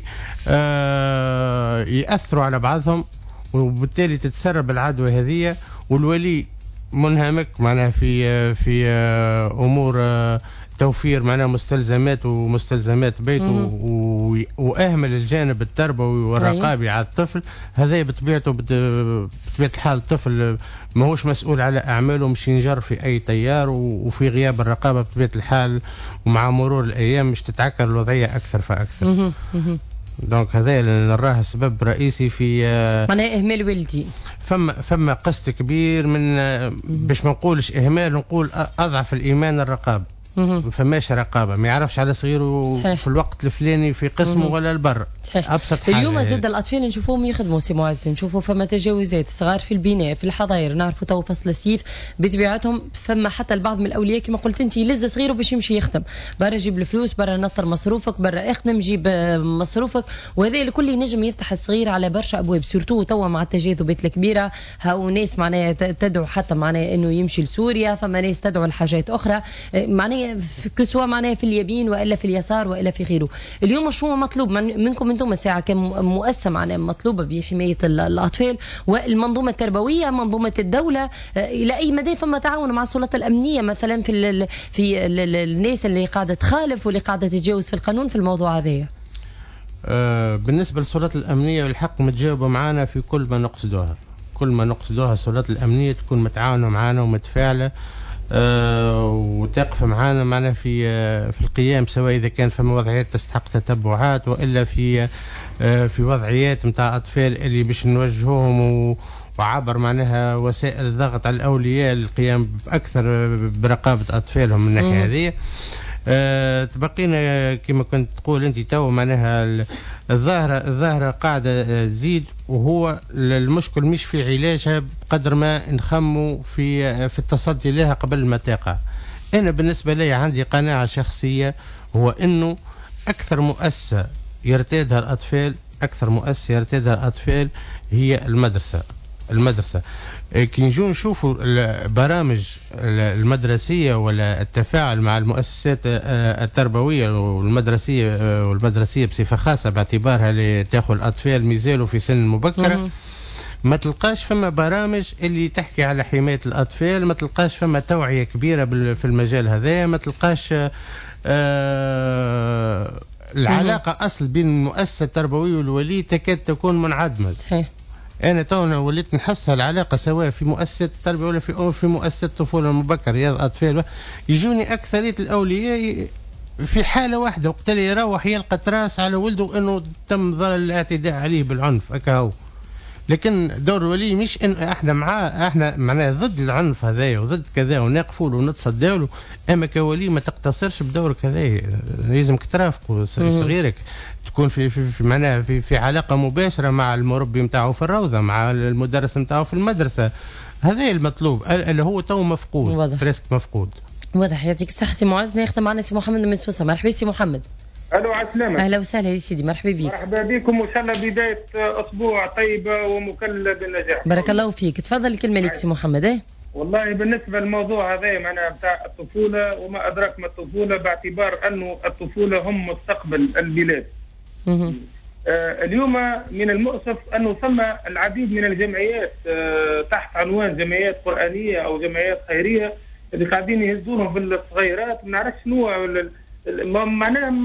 آه يأثروا على بعضهم، وبالتالي تتسرب العدوى هذه، والولي منهمك معناها في في امور توفير معناها مستلزمات ومستلزمات بيته، واهمل الجانب التربوي والرقابي على الطفل. هذا بطبيعته بطبيعه الحال الطفل ماهوش مسؤول على اعماله، مش ينجر في اي تيار، وفي غياب الرقابه بطبيعه الحال ومع مرور الايام مش تتعكر الوضعيه اكثر فاكثر. دونك هذا اللي نراه سبب رئيسي في معناها اهمال والدي. فما فما قسط كبير من باش ما نقولش اهمال، نقول اضعف الايمان الرقابه. ما فماش رقابه، ما يعرفش على صغيره صحيح. في الوقت الفلاني في قسمه ولا البر. صحيح. ابسط حاجه. اليوم زاد الاطفال نشوفوهم يخدموا سي معز، نشوفوا فما تجاوزات صغار في البناء في الحظاير. نعرفوا تو فصل الصيف بطبيعتهم فما حتى البعض من الاولياء كما قلت انت يلز صغيره باش يمشي يخدم برا، جيب الفلوس برا، نطر مصروفك برا، اخدم جيب مصروفك. وهذا الكل ينجم يفتح الصغير على برشا ابواب، سورتو توا مع التجاذبات الكبيره. هاو ناس معناها تدعو حتى معناها انه يمشي لسوريا، فما ناس تدعو لحاجات اخرى معناها كسوا معناها في اليمين والا في اليسار والا في غيره. اليوم شو مطلوب من منكم انتم ساعه كمؤسسه معناها مطلوبه بحمايه الاطفال والمنظومه التربويه، منظومه الدوله، الى اي مدى فما تعاون مع السلطات الامنيه مثلا في ال في ال الناس اللي قاعده تخالف واللي قاعده تتجاوز في القانون في الموضوع هذا؟ أه بالنسبه للسلطات الامنيه بالحق متجاوبه معنا في كل ما نقصدوها، كل ما نقصدوها السلطات الامنيه تكون متعاونه معنا ومتفاعله أه وتقف معنا معنا في أه في القيام، سواء اذا كان فما وضعيات تستحق تتبعات والا في أه في وضعيات نتاع اطفال اللي باش نوجهوهم وعبر معناها وسائل الضغط على الاولياء للقيام باكثر برقابه اطفالهم من الناحيه هذه. أه تبقينا كما كنت تقول انت تو معناها الظاهره الظاهره قاعده تزيد، وهو المشكل مش في علاجها بقدر ما نخموا في في التصدي لها قبل ما تقع. انا بالنسبه لي عندي قناعه شخصيه، هو انه اكثر مؤسسه يرتادها الاطفال اكثر مؤسسه يرتادها الاطفال هي المدرسه. المدرسة. كي نجو نشوفوا البرامج المدرسية ولا التفاعل مع المؤسسات التربوية والمدرسية والمدرسية بصفة خاصة باعتبارها اللي تاخذ الأطفال مازالوا في سن مبكرة، ما تلقاش فما برامج اللي تحكي على حماية الأطفال، ما تلقاش فما توعية كبيرة في المجال هذا، ما تلقاش آه العلاقة أصل بين المؤسسة التربوية والولي تكاد تكون منعدمة. صحيح. أنا تونا وليت نحس العلاقة سواء في مؤسسة التربية ولا في في مؤسسة الطفولة المبكرة رياض أطفال، يجوني أكثرية الأولياء في حالة واحدة وقت اللي يروح يلقى تراس على ولده إنه تم ظل الاعتداء عليه بالعنف أكاهو. لكن دور الولي مش ان احنا معاه، احنا معناها ضد العنف هذايا وضد كذا ونقفوا له ونتصدوا له، اما كولي ما تقتصرش بدورك هذايا، لازمك ترافقوا صغيرك، تكون في في, في معناها في, في علاقه مباشره مع المربي نتاعو في الروضه، مع المدرس نتاعو في المدرسه. هذا المطلوب اللي هو تو مفقود، بريسك مفقود. واضح. يعطيك الصحه سي معز. ناخذ معنا سي محمد من سوسه. مرحبا سي محمد. الو على السلامة. اهلا وسهلا يا سيدي، مرحبا بك. مرحبا بكم وان شاء الله بدايه اسبوع طيبه ومكلله بالنجاح. بارك الله فيك. تفضل الكلمه لك سي محمد. ايه والله بالنسبه للموضوع هذا معناها بتاع الطفوله وما ادراك ما الطفوله، باعتبار انه الطفوله هم مستقبل البلاد. آه اليوم من المؤسف انه ثم العديد من الجمعيات آه تحت عنوان جمعيات قرانيه او جمعيات خيريه اللي قاعدين يهزونهم بالصغيرات، ما نعرفش شنو معناها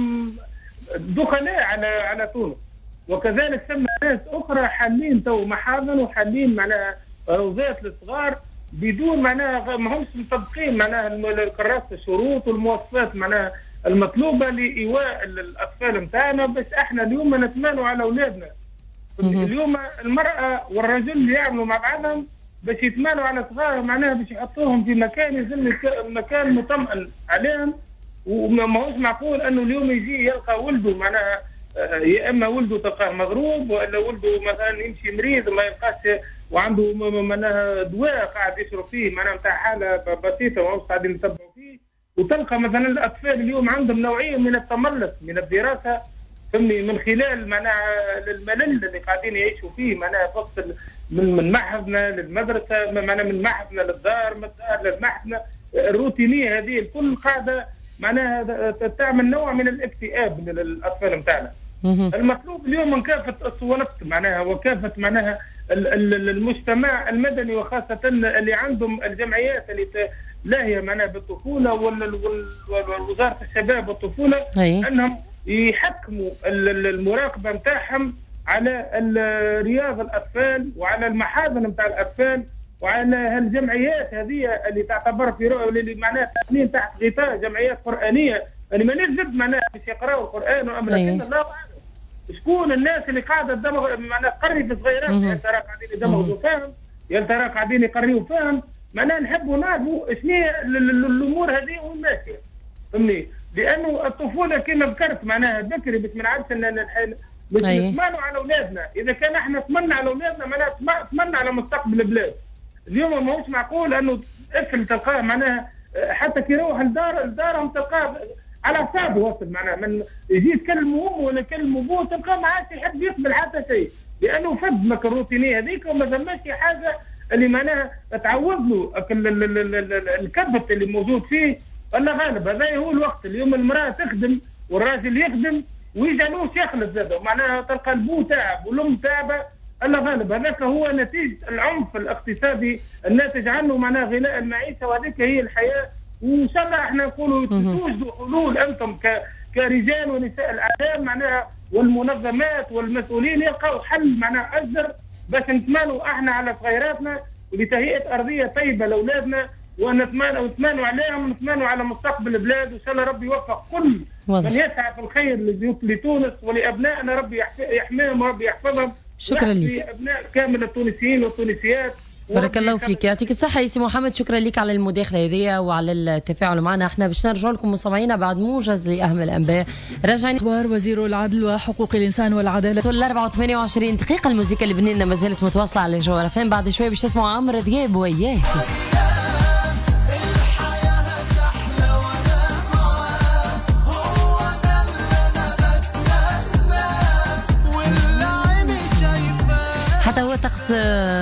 دخلاء على على تونس. وكذلك ثم ناس اخرى حالين تو محاضن وحالين معناها روضات للصغار بدون معناها ما همش مطبقين معناها كراسه الشروط والمواصفات معناها المطلوبه لايواء الاطفال نتاعنا. بس احنا اليوم نتمنوا على اولادنا. اليوم المراه والرجل اللي يعملوا مع بعضهم باش يتمنوا على صغار معناها باش يحطوهم في مكان يزن مكان مطمئن عليهم. وما هوش معقول انه اليوم يجي يلقى ولده معناها يا اما ولده تلقاه مضروب ولا ولده مثلا يمشي مريض ما يلقاش وعنده معناها دواء قاعد يشرب فيه معناها نتاع حاله بسيطه ومش قاعدين يتبعوا فيه. وتلقى مثلا الاطفال اليوم عندهم نوعيه من التملق من الدراسه فهمني من خلال معناها الملل اللي قاعدين يعيشوا فيه معناها فقط من من معهدنا للمدرسه معناها من معهدنا للدار من الدار للمحكمه. الروتينيه هذه الكل قاعده معناها تعمل نوع من الاكتئاب للاطفال نتاعنا. المطلوب اليوم من كافه الصوالات معناها وكافه معناها المجتمع المدني وخاصه اللي عندهم الجمعيات اللي لاهيه معناها بالطفوله ووزاره الشباب والطفوله انهم يحكموا المراقبه نتاعهم على رياض الاطفال وعلى المحاضن نتاع الاطفال وعلى هالجمعيات هذه اللي تعتبر في رؤيه اللي معناها تكون تحت غطاء جمعيات قرانيه اللي ما نزد معناها باش يقراوا القران وامر لكن الله اعلم شكون الناس اللي قاعده تدمغ معناها تقري في صغيرات يا ترى قاعدين يدمغوا فاهم يا ترى قاعدين يقريوا فاهم معناها نحبوا نعرفوا شنو الامور هذه وين ماشيه فهمني. لانه الطفوله كما ذكرت معناها بكري باش ما نعرفش ان باش نتمنوا على اولادنا. اذا كان احنا نتمنى على اولادنا معناها نتمنى على مستقبل البلاد. اليوم ما هوش معقول انه طفل تلقاه معناها حتى كي يروح لدار لدارهم تلقاه على اعصابه وصل معناها من يجي يتكلم امه ولا يكلم ابوه تلقاه ما عادش يحب يقبل حتى شيء لانه فدمك الروتينيه هذيك وما ثماش حاجه اللي معناها تعوض له الكبت اللي موجود فيه. الله غالب هذا هو الوقت. اليوم المراه تخدم والراجل يخدم ويجعلوه يخلص زاده معناها تلقى البو تعب والام تعبه. الله غالب هذاك هو نتيجه العنف الاقتصادي الناتج عنه معناها غلاء المعيشه وهذيك هي الحياه. وان شاء الله احنا نقولوا توجدوا حلول انتم كرجال ونساء الاعلام معناها والمنظمات والمسؤولين يلقوا حل معناها اجدر باش نتمنوا احنا على صغيراتنا لتهيئه ارضيه طيبه لاولادنا ونتمنى ونتمنوا عليهم ونتمنوا على مستقبل البلاد. وان شاء الله ربي يوفق كل من يسعى في الخير لتونس ولابنائنا ربي يحميهم وربي يحفظهم. شكرا لك. ابناء كامل التونسيين والتونسيات. بارك الله فيك. يعطيك الصحة يا سي محمد. شكرا لك على المداخلة هذه وعلى التفاعل معنا. احنا باش نرجع لكم مستمعينا بعد موجز لأهم الأنباء. راجعين وزير العدل وحقوق الإنسان والعدالة الأربعة وثمانية وعشرين دقيقة. الموسيقى اللبنانية ما زالت متواصلة على جوهر فين. بعد شوي باش تسمعوا عمرو دياب وياك. حتى هو طقس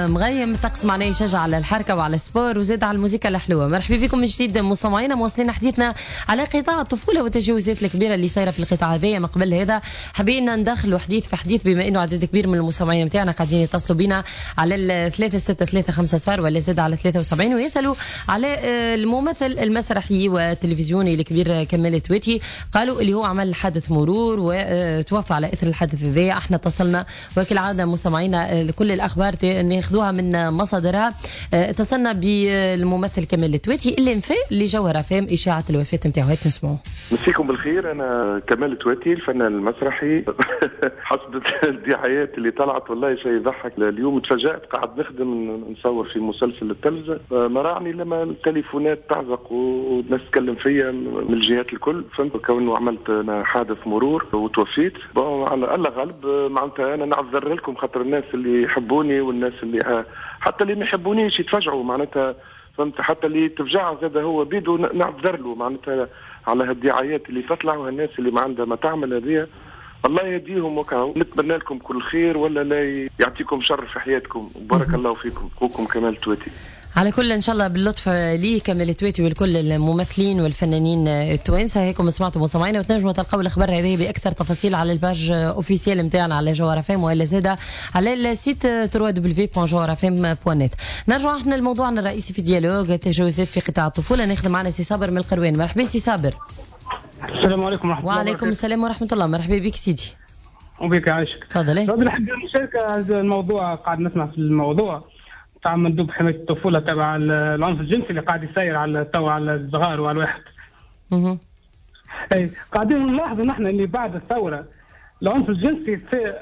مغيم، الطقس معناه يشجع على الحركه وعلى السبور وزاد على الموسيقى الحلوه. مرحبا بكم من جديد مستمعينا، مواصلين حديثنا على قطاع الطفوله والتجاوزات الكبيره اللي صايره في القطاع هذايا. من قبل هذا حبينا ندخلوا حديث في حديث، بما انه عدد كبير من المستمعين نتاعنا قاعدين يتصلوا بنا على ثلاثة ستة ثلاثة خمسة صفر ولا زاد على ثلاثة وسبعين ويسالوا على الممثل المسرحي والتلفزيوني الكبير كمال تويتي. قالوا اللي هو عمل حادث مرور وتوفى على اثر الحادث هذايا. احنا اتصلنا وكالعاده مستمعينا كل الاخبار ناخذوها من مصادرها. اتصلنا بالممثل كمال تويتي اللي انفى لجوهره فهم اشاعه الوفاه نتاعو. هيك نسمعوا. مسيكم بالخير، انا كمال تويتي الفنان المسرحي. حسب الدعايات اللي طلعت والله شيء يضحك. اليوم تفاجأت قاعد نخدم نصور في مسلسل التلفزة، مرعني لما التليفونات تعزق والناس تتكلم فيا من الجهات الكل. فهمت كونه عملت انا حادث مرور وتوفيت. على الله غالب معناتها انا نعذر لكم خاطر الناس اللي يحبوني والناس اللي حتى اللي ما يحبونيش يتفاجئوا معناتها. فهمت حتى اللي تفجع زاد هو بيدو نعذر له معناتها على هالدعايات اللي تطلع والناس اللي ما عندها ما تعمل هذه. الله يهديهم وكاو. نتمنى لكم كل خير ولا لا يعطيكم شر في حياتكم. بارك الله فيكم. اخوكم كمال تويتي. على كل ان شاء الله باللطف ليه كمال تويتي والكل الممثلين والفنانين التوانسه. هيكم سمعتوا مستمعينا، وتنجموا تلقاو الاخبار هذه باكثر تفاصيل على الباج اوفيسيال نتاعنا على جوهر فام ولا زاده على السيت دبليو دبليو دبليو بوان جوهر فام بوان نت. نرجعوا احنا لموضوعنا الرئيسي في ديالوج التجاوزات في قطاع الطفوله. ناخذ معنا سي صابر من القروان. مرحبا سي صابر. السلام عليكم ورحمه الله. وعليكم السلام ورحمه الله. مرحبا بك سيدي. وبك عايشك. تفضل. ربي نحب المشاركه. هذا الموضوع قاعد نسمع في الموضوع تاع مندوب حمايه الطفوله تبع العنف الجنسي اللي قاعد يسير على تو على الصغار وعلى الواحد. اها. اي قاعدين نلاحظوا نحن اللي بعد الثوره العنف الجنسي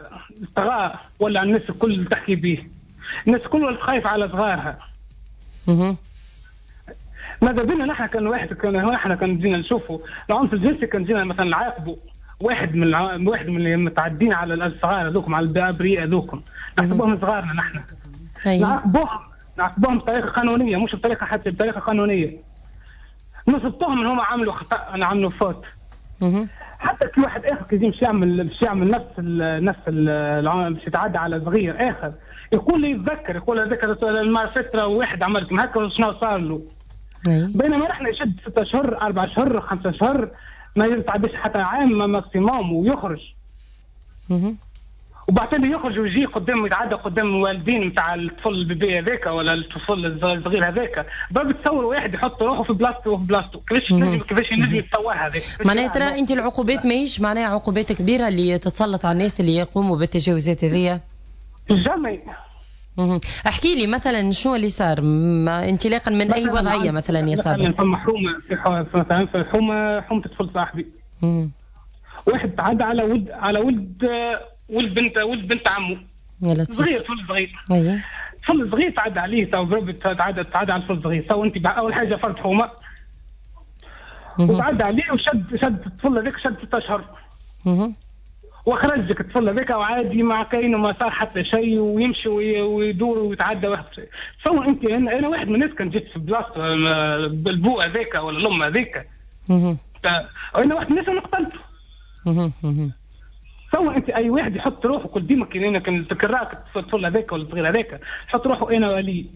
طغى ولا الناس الكل تحكي به. الناس كلها خايفه على صغارها. اها. ماذا بينا نحن كان واحد كان احنا كان جينا نشوفوا العنف الجنسي كان جينا مثلا نعاقبوا واحد من الع... واحد من اللي متعدين على الصغار هذوكم على الابرياء هذوكم نحسبوهم صغارنا نحن. نعاقبوهم نعاقبوهم بطريقه قانونيه مش بطريقه حتى بطريقه قانونيه. نصبتهم ان هم عملوا خطا انا عملوا فوت. حتى كل واحد اخر كي يمشي يعمل باش يعمل نفس ال نفس ال باش يتعدى على صغير اخر يقول لي يتذكر يقول هذاك المره فتره واحد عملت هكا شنو صار له. بينما احنا يشد ستة اشهر اربع اشهر خمسة اشهر ما يتعداش حتى عام ماكسيموم ويخرج. وبعدين يخرج ويجي قدام يتعدى قدام الوالدين نتاع الطفل البيبي هذاك ولا الطفل الصغير هذاك. باب تصور واحد يحط روحه في بلاصته وفي بلاصته كيفاش نجم كيفاش نجم يتصور هذاك. معناها ترى انت العقوبات ماهيش معناها عقوبات كبيره اللي تتسلط على الناس اللي يقوموا بالتجاوزات هذيا؟ جميع. احكي لي مثلا شو اللي صار انطلاقا من اي وضعيه مثلا يا صابر؟ مثلا فما حومه في مثلا في حومه حومه طفل صاحبي. مم. واحد تعدى على ولد على ولد ولد بنت ولد بنت عمه صغير طفل صغير. ايوه طفل صغير تعدى عليه تو ضرب تعدى تعدى على الطفل الصغير. تو انت اول حاجه فرد حومه وتعدى عليه وشد شد الطفل هذاك شد ستة اشهر. وخرجك الطفل هذاك وعادي مع كاين وما صار حتى شيء ويمشي ويدور ويتعدى واحد. تصور انت انا, أنا واحد من الناس كان جيت في بلاصه البو هذاك ولا الام هذاك. انا واحد من الناس انا قتلته. تصور انت اي واحد يحط روحه كل ديما كاين كان تكراك الطفل هذاك ولا الصغير هذاك يحط روحه انا ولي.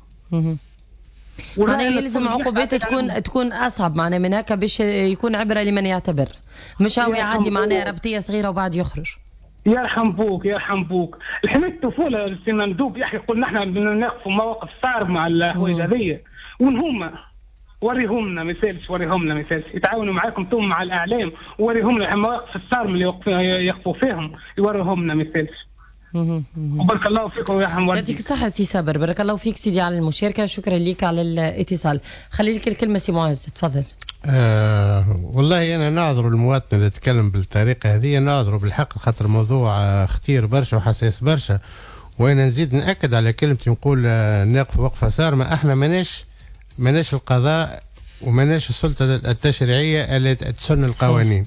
معناها يلزم عقوبات تكون تكون اصعب معناها من هكا باش يكون عبره لمن يعتبر. مش هو يعدي معناها ربطيه صغيره وبعد يخرج. يرحم بوك يرحم بوك. الحماية الطفوله السي مندوب يحكي يقول نحن بدنا ناخذ مواقف صارمه مع الحوايج هذيا وين هما وريهم لنا مثالش وريهم لنا مثالش يتعاونوا معاكم ثم مع الاعلام ووريهم لنا المواقف الصارمه اللي يقفوا فيهم يوريهم لنا مثالش. بارك الله فيكم يا حمد. يعطيك الصحة سي صابر. بارك الله فيك سيدي على المشاركة. شكرا لك على الاتصال. خلي لك الكلمة سي معز. تفضل. آه والله أنا نعذر المواطن اللي يتكلم بالطريقة هذه نعذره بالحق خاطر موضوع آه خطير برشا وحساس برشا. وأنا نزيد نأكد على كلمتي نقول آه نقف وقفة صارمة. احنا ماناش ماناش القضاء وماناش السلطة التشريعية اللي تسن القوانين.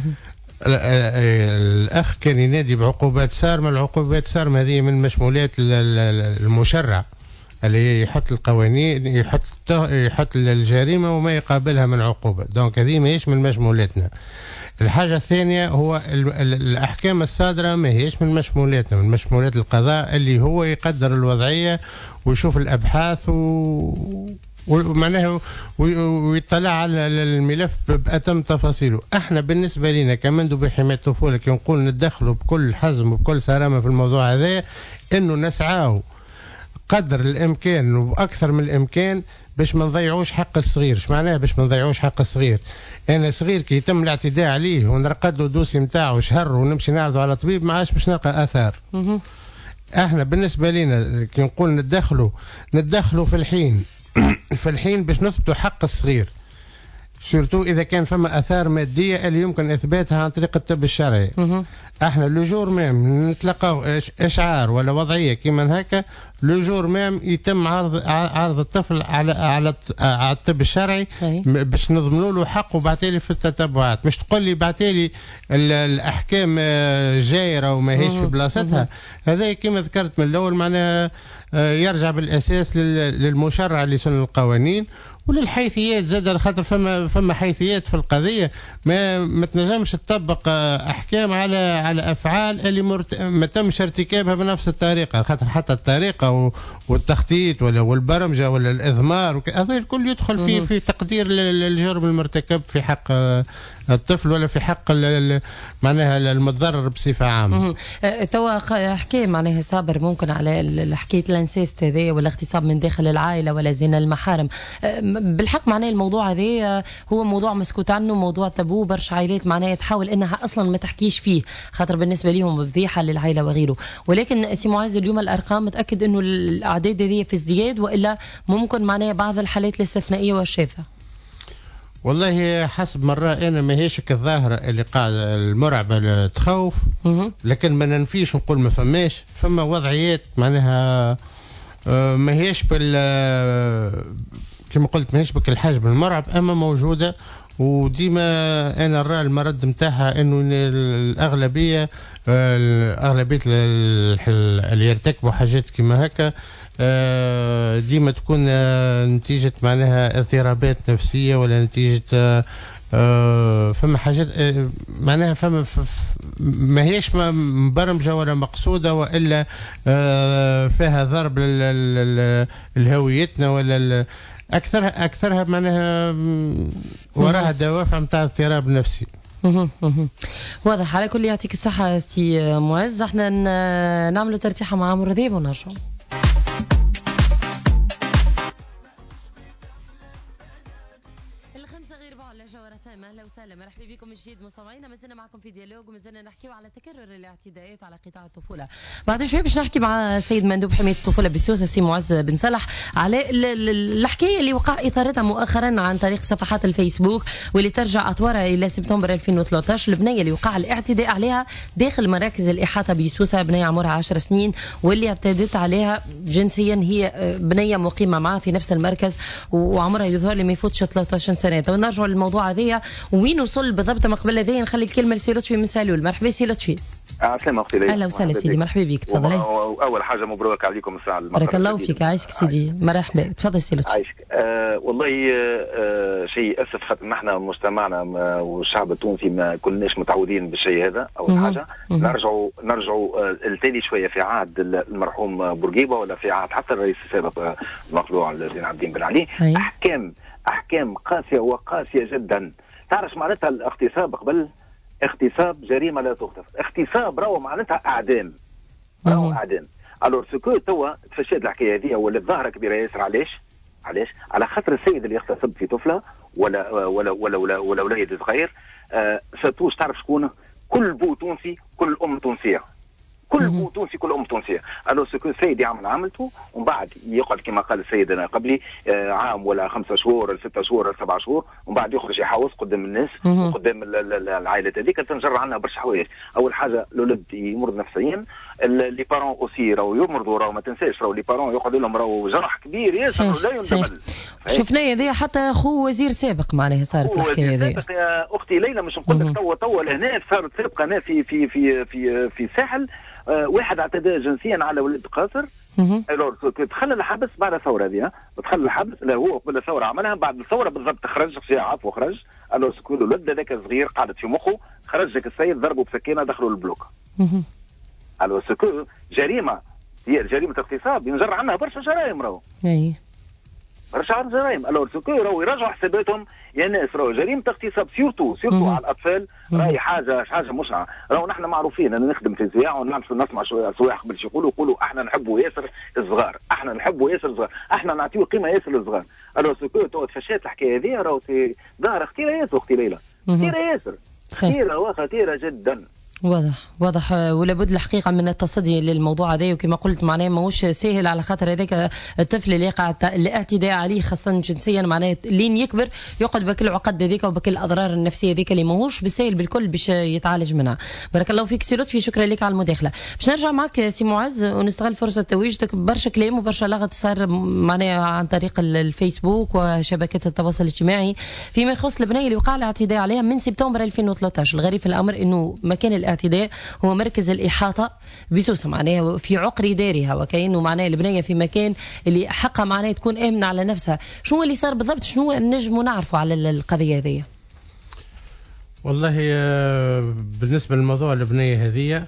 الأخ كان ينادي بعقوبات صارمة. العقوبات صارمة هذه من مشمولات المشرع اللي يحط القوانين، يحط يحط الجريمه وما يقابلها من عقوبه. دونك هذه ماهيش من مشمولاتنا. الحاجه الثانيه هو ال ال الاحكام الصادره ما هيش من مشمولاتنا، من مشمولات القضاء اللي هو يقدر الوضعيه ويشوف الابحاث و ومعناه ويطلع على الملف بأتم تفاصيله. احنا بالنسبه لنا كمندوب حمايه الطفوله كي نقول ندخلوا بكل حزم وبكل صرامه في الموضوع هذا، انه نسعاو قدر الامكان واكثر من الامكان باش ما نضيعوش حق الصغير. ايش معناه باش ما نضيعوش حق الصغير؟ انا صغير كي يتم الاعتداء عليه ونرقد له الدوسي نتاعو شهر ونمشي نعرضه على طبيب ما عادش باش نلقى اثار. احنا بالنسبه لنا كي نقول ندخلوا ندخلوا في الحين في الحين باش نثبتوا حق الصغير، سورتو اذا كان فما اثار ماديه اللي يمكن اثباتها عن طريق الطب الشرعي. احنا لو جور ميم نتلقاو اشعار ولا وضعيه كيما هكا، لو جور ميم يتم عرض عرض الطفل على على على الطب الشرعي باش نضمنوا له حقه بعتالي في التتبعات. مش تقول لي بعتالي الاحكام جايره وما هيش في بلاصتها. هذا كما ذكرت من الاول معناها يرجع بالاساس للمشرع لسن القوانين وللحيثيات زاد، خاطر فما فما حيثيات في القضيه ما ما تنجمش تطبق احكام على على افعال اللي مرت... ما تمش ارتكابها بنفس الطريقه، خاطر حتى الطريقه والتخطيط ولا والبرمجه ولا الاضمار هذا الكل يدخل في في تقدير الجرم المرتكب في حق الطفل ولا في حق معناها المتضرر بصفه عامه. توا حكي معناها صابر ممكن على حكايه الانسيست هذا ولا اغتصاب من داخل العائله ولا زنا المحارم. بالحق معناه الموضوع هذا هو موضوع مسكوت عنه، موضوع تابو، برشا عائلات معناها تحاول انها اصلا ما تحكيش فيه خاطر بالنسبه لهم فضيحه للعائله وغيره. ولكن سي معز اليوم الارقام متاكد انه الاعداد هذه في ازدياد والا ممكن معناها بعض الحالات الاستثنائيه والشاذه؟ والله حسب مرة أنا ما هيش الظاهرة اللي قاعد المرعبة تخوف، لكن ما ننفيش نقول ما فماش، فما وضعيات معناها ما هيش بال كما قلت ما هيش بك الحجم المرعب، أما موجودة وديما أنا نرى المرد نتاعها إنه الأغلبية الأغلبية اللي يرتكبوا حاجات كما هكا ديما تكون نتيجة معناها اضطرابات نفسية ولا نتيجة فما حاجات معناها فما ما هيش مبرمجة ولا مقصودة وإلا فيها ضرب لهويتنا ولا أكثرها أكثرها معناها وراها دوافع متاع اضطراب نفسي. واضح. على كل يعطيك الصحة سي معز، احنا نعملوا ترتيحة مع عمرو ذيب ونرجعوا. اهلا وسهلا، مرحبا بكم من جديد مستمعينا. ما زلنا معكم في ديالوج وما زلنا نحكيو على تكرر الاعتداءات على قطاع الطفوله. بعد شوي باش نحكي مع سيد مندوب حمايه الطفوله بسوسه سي معز بن صالح على الحكايه اللي وقع اثارتها مؤخرا عن طريق صفحات الفيسبوك واللي ترجع اطوارها الى سبتمبر ألفين وثلاثة عشر. البنيه اللي وقع الاعتداء عليها داخل مراكز الاحاطه بسوسه، بنيه عمرها عشر سنين واللي ابتدت عليها جنسيا هي بنيه مقيمه معها في نفس المركز وعمرها يظهر لي ما يفوتش ثلاثة عشر سنه. ونرجع للموضوع هذايا وين وصل بالضبط. ما قبل هذايا نخلي الكلمه لسي لطفي من سالول. مرحبا سي لطفي. عسلامة اختي ليلى. اهلا وسهلا سيدي، مرحبا بك، تفضلي. اول حاجه مبروك عليكم الساعه المقرة. بارك الله فيك، عايشك سيدي، مرحبا، تفضل سي لطفي. عايشك. آه والله آه شيء اسف خاطر نحن مجتمعنا والشعب التونسي ما كناش متعودين بالشيء هذا. اول حاجه نرجعوا نرجعوا آه التالي شويه في عهد المرحوم بورقيبه ولا في عهد حتى الرئيس السابق المخلوع زين عابدين بن علي. احكام احكام قاسيه وقاسيه جدا. تعرف معناتها الاغتصاب قبل؟ اغتصاب جريمه لا تغتفر، اغتصاب راهو معناتها اعدام، راهو اعدام. الور سكو توا تفشات الحكايه هذه ولا ظاهره كبيره ياسر. علاش؟ علاش؟ على خاطر السيد اللي يغتصب في طفله ولا ولا ولا ولا, ولا وليد صغير آه ستوش تعرف شكون؟ كل بو تونسي، كل ام تونسيه، كل بو تونسي، كل ام تونسيه. الو سكو السيد يعمل عملته ومن بعد يقعد كما قال السيد انا قبلي آه عام ولا خمسة شهور ولا ستة شهور ولا سبعة شهور ومن بعد يخرج يحوس قدام الناس وقدام العائلات هذيك تنجر عنها برشا حوايج. اول حاجه الولد يمرض نفسيا، لي بارون اوسي راهو يمرضوا، راهو ما تنساش راهو لي بارون يقعدوا لهم راهو جرح كبير ياسر لا يندمل. شفنا هذه حتى خو وزير سابق معناها صارت الحكايه هذه. سابق يا اختي ليلى، مش نقول لك توا توا لهنا صارت سابقه هنا في في في في في الساحل. آه واحد اعتدى جنسيا على ولد قاصر دخل الحبس بعد الثوره هذه، دخل الحبس لا هو قبل الثوره عملها، بعد الثوره بالضبط خرج في عفو خرج، الو سكول الولد هذاك صغير قعدت في مخه، خرج ذاك السيد ضربوا بسكينه دخلوا البلوك. الو سكول جريمه هي جريمه اغتصاب ينجر عنها برشا جرائم راهو. اي برشا عن جرائم، الو سكول راهو يراجعوا حساباتهم يا ناس، راهو جريمه اغتصاب سيرتو سيرتو على الاطفال راهي حاجه حاجه مشعه، راهو نحن معروفين انا نخدم في الزياعه ونمشوا نسمع شويه سواح قبل يقولوا يقولوا احنا نحبوا ياسر الصغار، احنا نحبوا ياسر الصغار، احنا نعطيو قيمه ياسر للصغار، الو سكول تو تفشات الحكايه هذه راهو سي ظاهره خطيره ياسر اختي ليلى، خطيره ياسر خطيره وخطيره جدا. واضح واضح ولا بد الحقيقه من التصدي للموضوع هذا، وكما قلت معناه ماهوش سهل على خاطر هذاك الطفل اللي يقع الاعتداء عليه خاصه جنسيا معناه لين يكبر يقعد بكل العقد هذيك وبكل الاضرار النفسيه هذيك اللي ماهوش بالسهل بالكل باش يتعالج منها. بارك الله فيك سي لطفي، شكرا لك على المداخله. باش نرجع معك سي معز ونستغل فرصه تواجدك، برشا كلام وبرشا لغط صار معناه عن طريق الفيسبوك وشبكات التواصل الاجتماعي فيما يخص البنيه اللي وقع الاعتداء عليها من سبتمبر ألفين وثلاثة عشر. الغريب في الامر انه مكان الاعتداء هو مركز الإحاطة بسوسة معناها في عقر دارها، وكأنه معناها البنية في مكان اللي حقها معناها تكون آمنة على نفسها. شنو اللي صار بالضبط؟ شنو نجم نعرفه على القضية هذه؟ والله بالنسبة للموضوع البنية هذه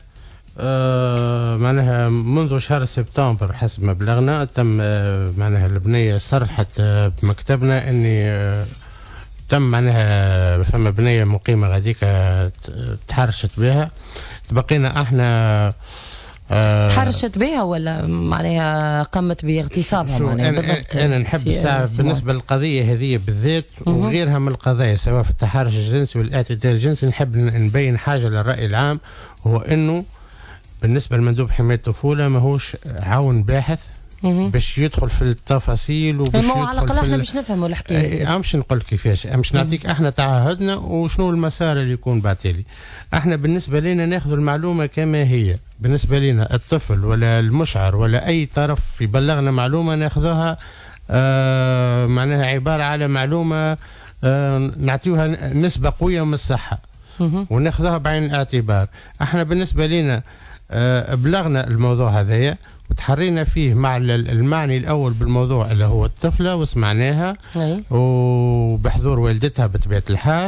معناها منذ شهر سبتمبر حسب ما بلغنا تم معناها البنية صرحت بمكتبنا اني تم معناها فما بنية مقيمة غاديك تحرشت بها، تبقينا احنا أه تحرشت بها ولا معناها قامت باغتصابها؟ معناها بالضبط. انا نحب الساعة بالنسبة للقضية هذه بالذات وغيرها من القضايا سواء في التحرش الجنسي والاعتداء الجنسي، نحب نبين حاجة للرأي العام، هو انه بالنسبة لمندوب حماية الطفولة ماهوش عون باحث باش يدخل في التفاصيل وباش يدخل على الاقل احنا باش نفهموا الحكايه. امش نقول كيفاش امش نعطيك احنا تعهدنا وشنو المسار اللي يكون بعتالي. احنا بالنسبه لنا ناخذ المعلومه كما هي، بالنسبه لنا الطفل ولا المشعر ولا اي طرف يبلغنا معلومه ناخذها آه معناها عباره على معلومه آه نعطيوها نسبه قويه من الصحه وناخذها بعين الاعتبار. احنا بالنسبه لنا آه بلغنا الموضوع هذايا وتحرينا فيه مع المعني الأول بالموضوع اللي هو الطفلة وسمعناها وبحضور والدتها بطبيعة الحال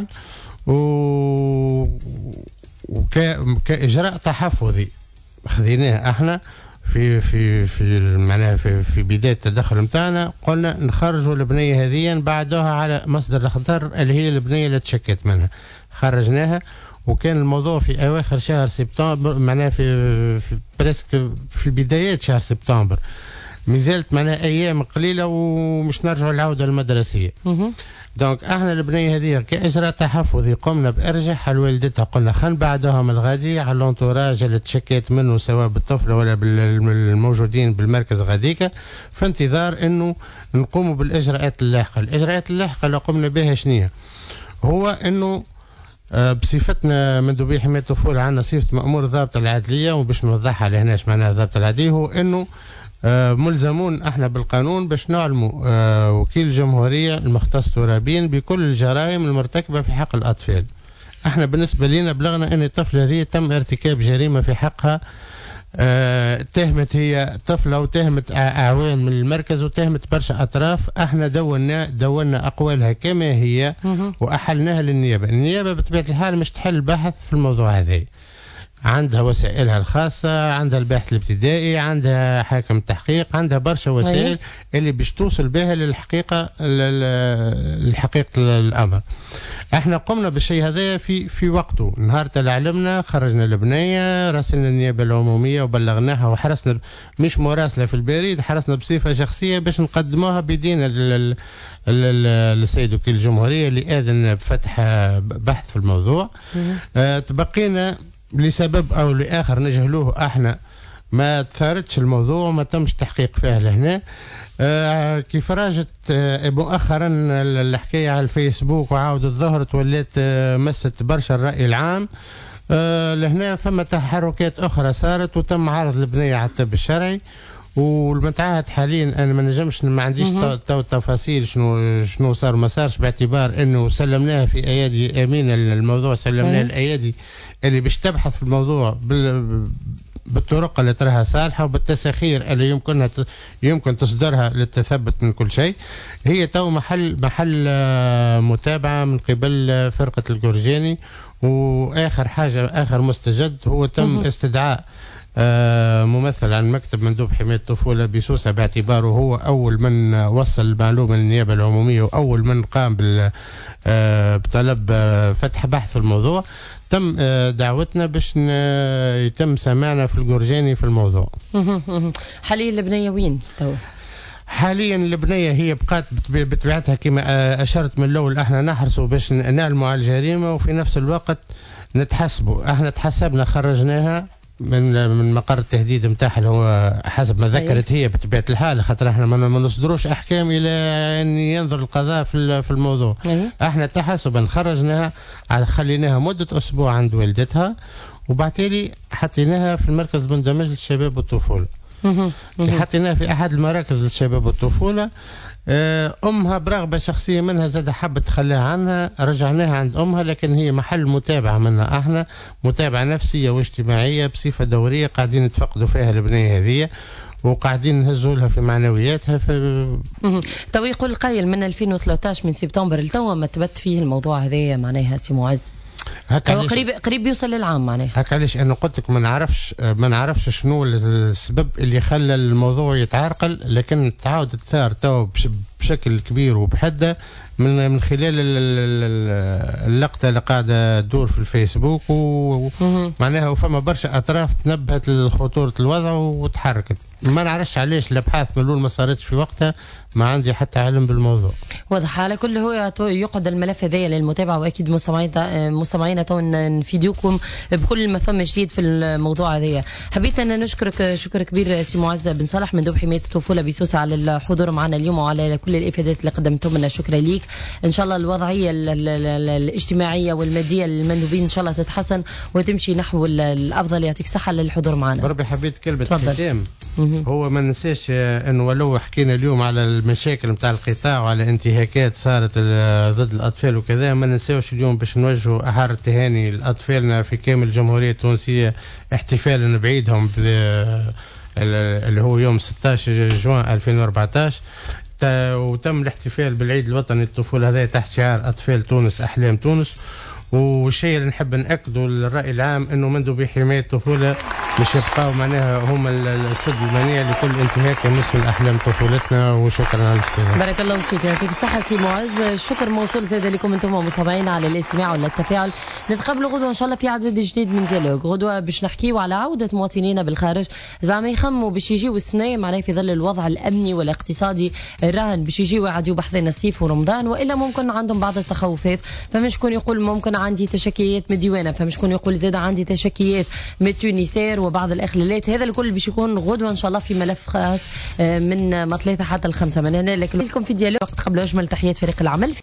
وكإجراء تحفظي خذيناه احنا في في في معناها في, في بداية التدخل متاعنا، قلنا نخرجوا البنية هذيا بعدها على مصدر الخطر اللي هي البنية اللي تشكت منها، خرجناها وكان الموضوع في اواخر شهر سبتمبر معناها في في بريسك في بدايات شهر سبتمبر، مازالت معناها ايام قليله ومش نرجعوا العوده المدرسيه. دونك احنا البنيه هذه كاجراء تحفظي قمنا بارجح على والدتها، قلنا خلينا بعدها من الغادي على الانتوراج اللي تشكيت منه سواء بالطفله ولا بالموجودين بالمركز غاديكا، في انتظار انه نقوموا بالاجراءات اللاحقه. الاجراءات اللاحقه اللي قمنا بها شنية؟ هو انه بصفتنا مندوبي حماية الطفولة عندنا صفة مأمور ضابط العدلية، وباش نوضحها لهناش معناها ضابط العدلية هو انه ملزمون احنا بالقانون باش نعلموا وكيل الجمهورية المختص ترابين بكل الجرائم المرتكبة في حق الأطفال. احنا بالنسبة لنا بلغنا ان الطفلة هذه تم ارتكاب جريمة في حقها، اه تهمت هي طفلة وتهمت أعوان من المركز وتهمت برشا أطراف. احنا دولنا دولنا أقوالها كما هي وأحلناها للنيابة. النيابة بطبيعة الحال مش تحل بحث في الموضوع هذا، عندها وسائلها الخاصة، عندها الباحث الابتدائي، عندها حاكم التحقيق، عندها برشا وسائل اللي باش توصل بها للحقيقة للحقيقة الأمر. احنا قمنا بالشيء هذا في في وقته، نهار اللي علمنا خرجنا البنية راسلنا النيابة العمومية وبلغناها وحرصنا مش مراسلة في البريد، حرصنا بصفة شخصية باش نقدموها بدين للسيد وكيل الجمهورية اللي آذن بفتح بحث في الموضوع. اه تبقينا لسبب او لاخر نجهلوه احنا ما ثارتش الموضوع وما تمش تحقيق فيه لهنا. آه كيف راجت آه مؤخرا الحكايه على الفيسبوك وعاودت ظهرت ولات آه مست برشا الراي العام، آه لهنا فما تحركات اخرى صارت وتم عرض البنيه على الطب الشرعي. والمتعهد حاليا انا ما نجمش ما عنديش تو تفاصيل شنو شنو صار ما صارش، باعتبار انه سلمناها في ايادي امينه الموضوع، سلمناه الايادي اللي باش تبحث في الموضوع بالطرق اللي تراها صالحه وبالتساخير اللي يمكنها يمكن تصدرها للتثبت من كل شيء. هي تو محل محل متابعه من قبل فرقه الجورجاني. واخر حاجه اخر مستجد هو تم استدعاء ممثل عن مكتب مندوب حماية الطفولة بسوسة باعتباره هو أول من وصل المعلومة للنيابة العمومية وأول من قام بطلب فتح بحث في الموضوع. تم دعوتنا باش يتم سماعنا في الجورجاني في الموضوع. حاليا البنية وين تو؟ حاليا البنية هي بقات بطبيعتها كما أشرت من الأول، احنا نحرصوا باش نعلموا على الجريمة وفي نفس الوقت نتحسبوا. احنا تحسبنا خرجناها من من مقر التهديد نتاعها اللي هو حسب ما ذكرت هي بطبيعه الحال، خاطر احنا ما نصدروش احكام الى ان ينظر القضاء في في الموضوع. احنا تحسبا خرجناها على خليناها مده اسبوع عند والدتها وبعتالي حطيناها في المركز المندمج للشباب والطفوله. حطيناها في احد المراكز للشباب والطفوله. امها برغبه شخصيه منها زاد حبت تخليها عنها، رجعناها عند امها، لكن هي محل متابعه منا احنا، متابعه نفسيه واجتماعيه بصفه دوريه قاعدين نتفقدوا فيها البنيه هذه وقاعدين نهزوا لها في معنوياتها. في تو يقول القايل من ألفين وثلاثة عشر من سبتمبر لتوا ما تبت فيه الموضوع هذايا معناها سي معز. هو قريب قريب يوصل للعام معناها. هكا علاش انا قلت لك ما نعرفش ما نعرفش شنو السبب اللي خلى الموضوع يتعرقل، لكن تعاود تثار تو بشكل كبير وبحده من من خلال اللقطه اللي قاعده تدور في الفيسبوك ومعناها وفما برشا اطراف تنبهت لخطوره الوضع وتحركت. ما نعرفش علاش الابحاث من الاول ما صارتش في وقتها، ما عندي حتى علم بالموضوع. واضح على كل هو يقعد الملف هذايا للمتابعه، واكيد مستمعينا مستمعينا تو نفيدوكم بكل ما فما جديد في الموضوع هذايا. حبيت ان نشكرك شكر كبير سي معز بن صالح مندوب حمايه الطفوله بسوسه على الحضور معنا اليوم وعلى كل الافادات اللي قدمتم لنا. شكرا ليك. ان شاء الله الوضعيه الاجتماعيه والماديه للمندوبين ان شاء الله تتحسن وتمشي نحو الافضل. يعطيك صحه للحضور معنا. بربي حبيت كلمه ختام. هو ما ننساش انه ولو حكينا اليوم على المشاكل نتاع القطاع وعلى انتهاكات صارت ضد الاطفال وكذا، ما ننساوش اليوم باش نوجهوا احر التهاني لاطفالنا في كامل الجمهوريه التونسيه احتفالا بعيدهم اللي هو يوم ستة عشر جوان ألفين وأربعة عشر. وتم الاحتفال بالعيد الوطني للطفوله هذا تحت شعار اطفال تونس احلام تونس. والشيء اللي نحب ناكده للراي العام انه مندوبي حمايه الطفوله مش يبقاو معناها هما السد المنيع لكل انتهاك يمس من احلام طفولتنا. وشكرا على الاستماع. بارك الله فيك. يعطيك الصحه سي معز. الشكر موصول زاد لكم انتم مستمعين على الاستماع ولا التفاعل. نتقابلوا غدوه ان شاء الله في عدد جديد من ديالوج. غدوه باش نحكيوا على عوده مواطنينا بالخارج زعما يخموا باش يجيو السنه معناها في ظل الوضع الامني والاقتصادي الراهن باش يجيو يعديوا بحذنا الصيف ورمضان، والا ممكن عندهم بعض التخوفات. فمش شكون يقول ممكن عندي تشكيات من الديوانه، فمش شكون يقول زاد عندي تشكيات من التونسير وبعض الاخلالات. هذا الكل باش يكون غدوه ان شاء الله في ملف خاص من ما ثلاثه حتى الخمسه من هنا. لكن لكم في ديالوج قبل اجمل تحيات فريق العمل.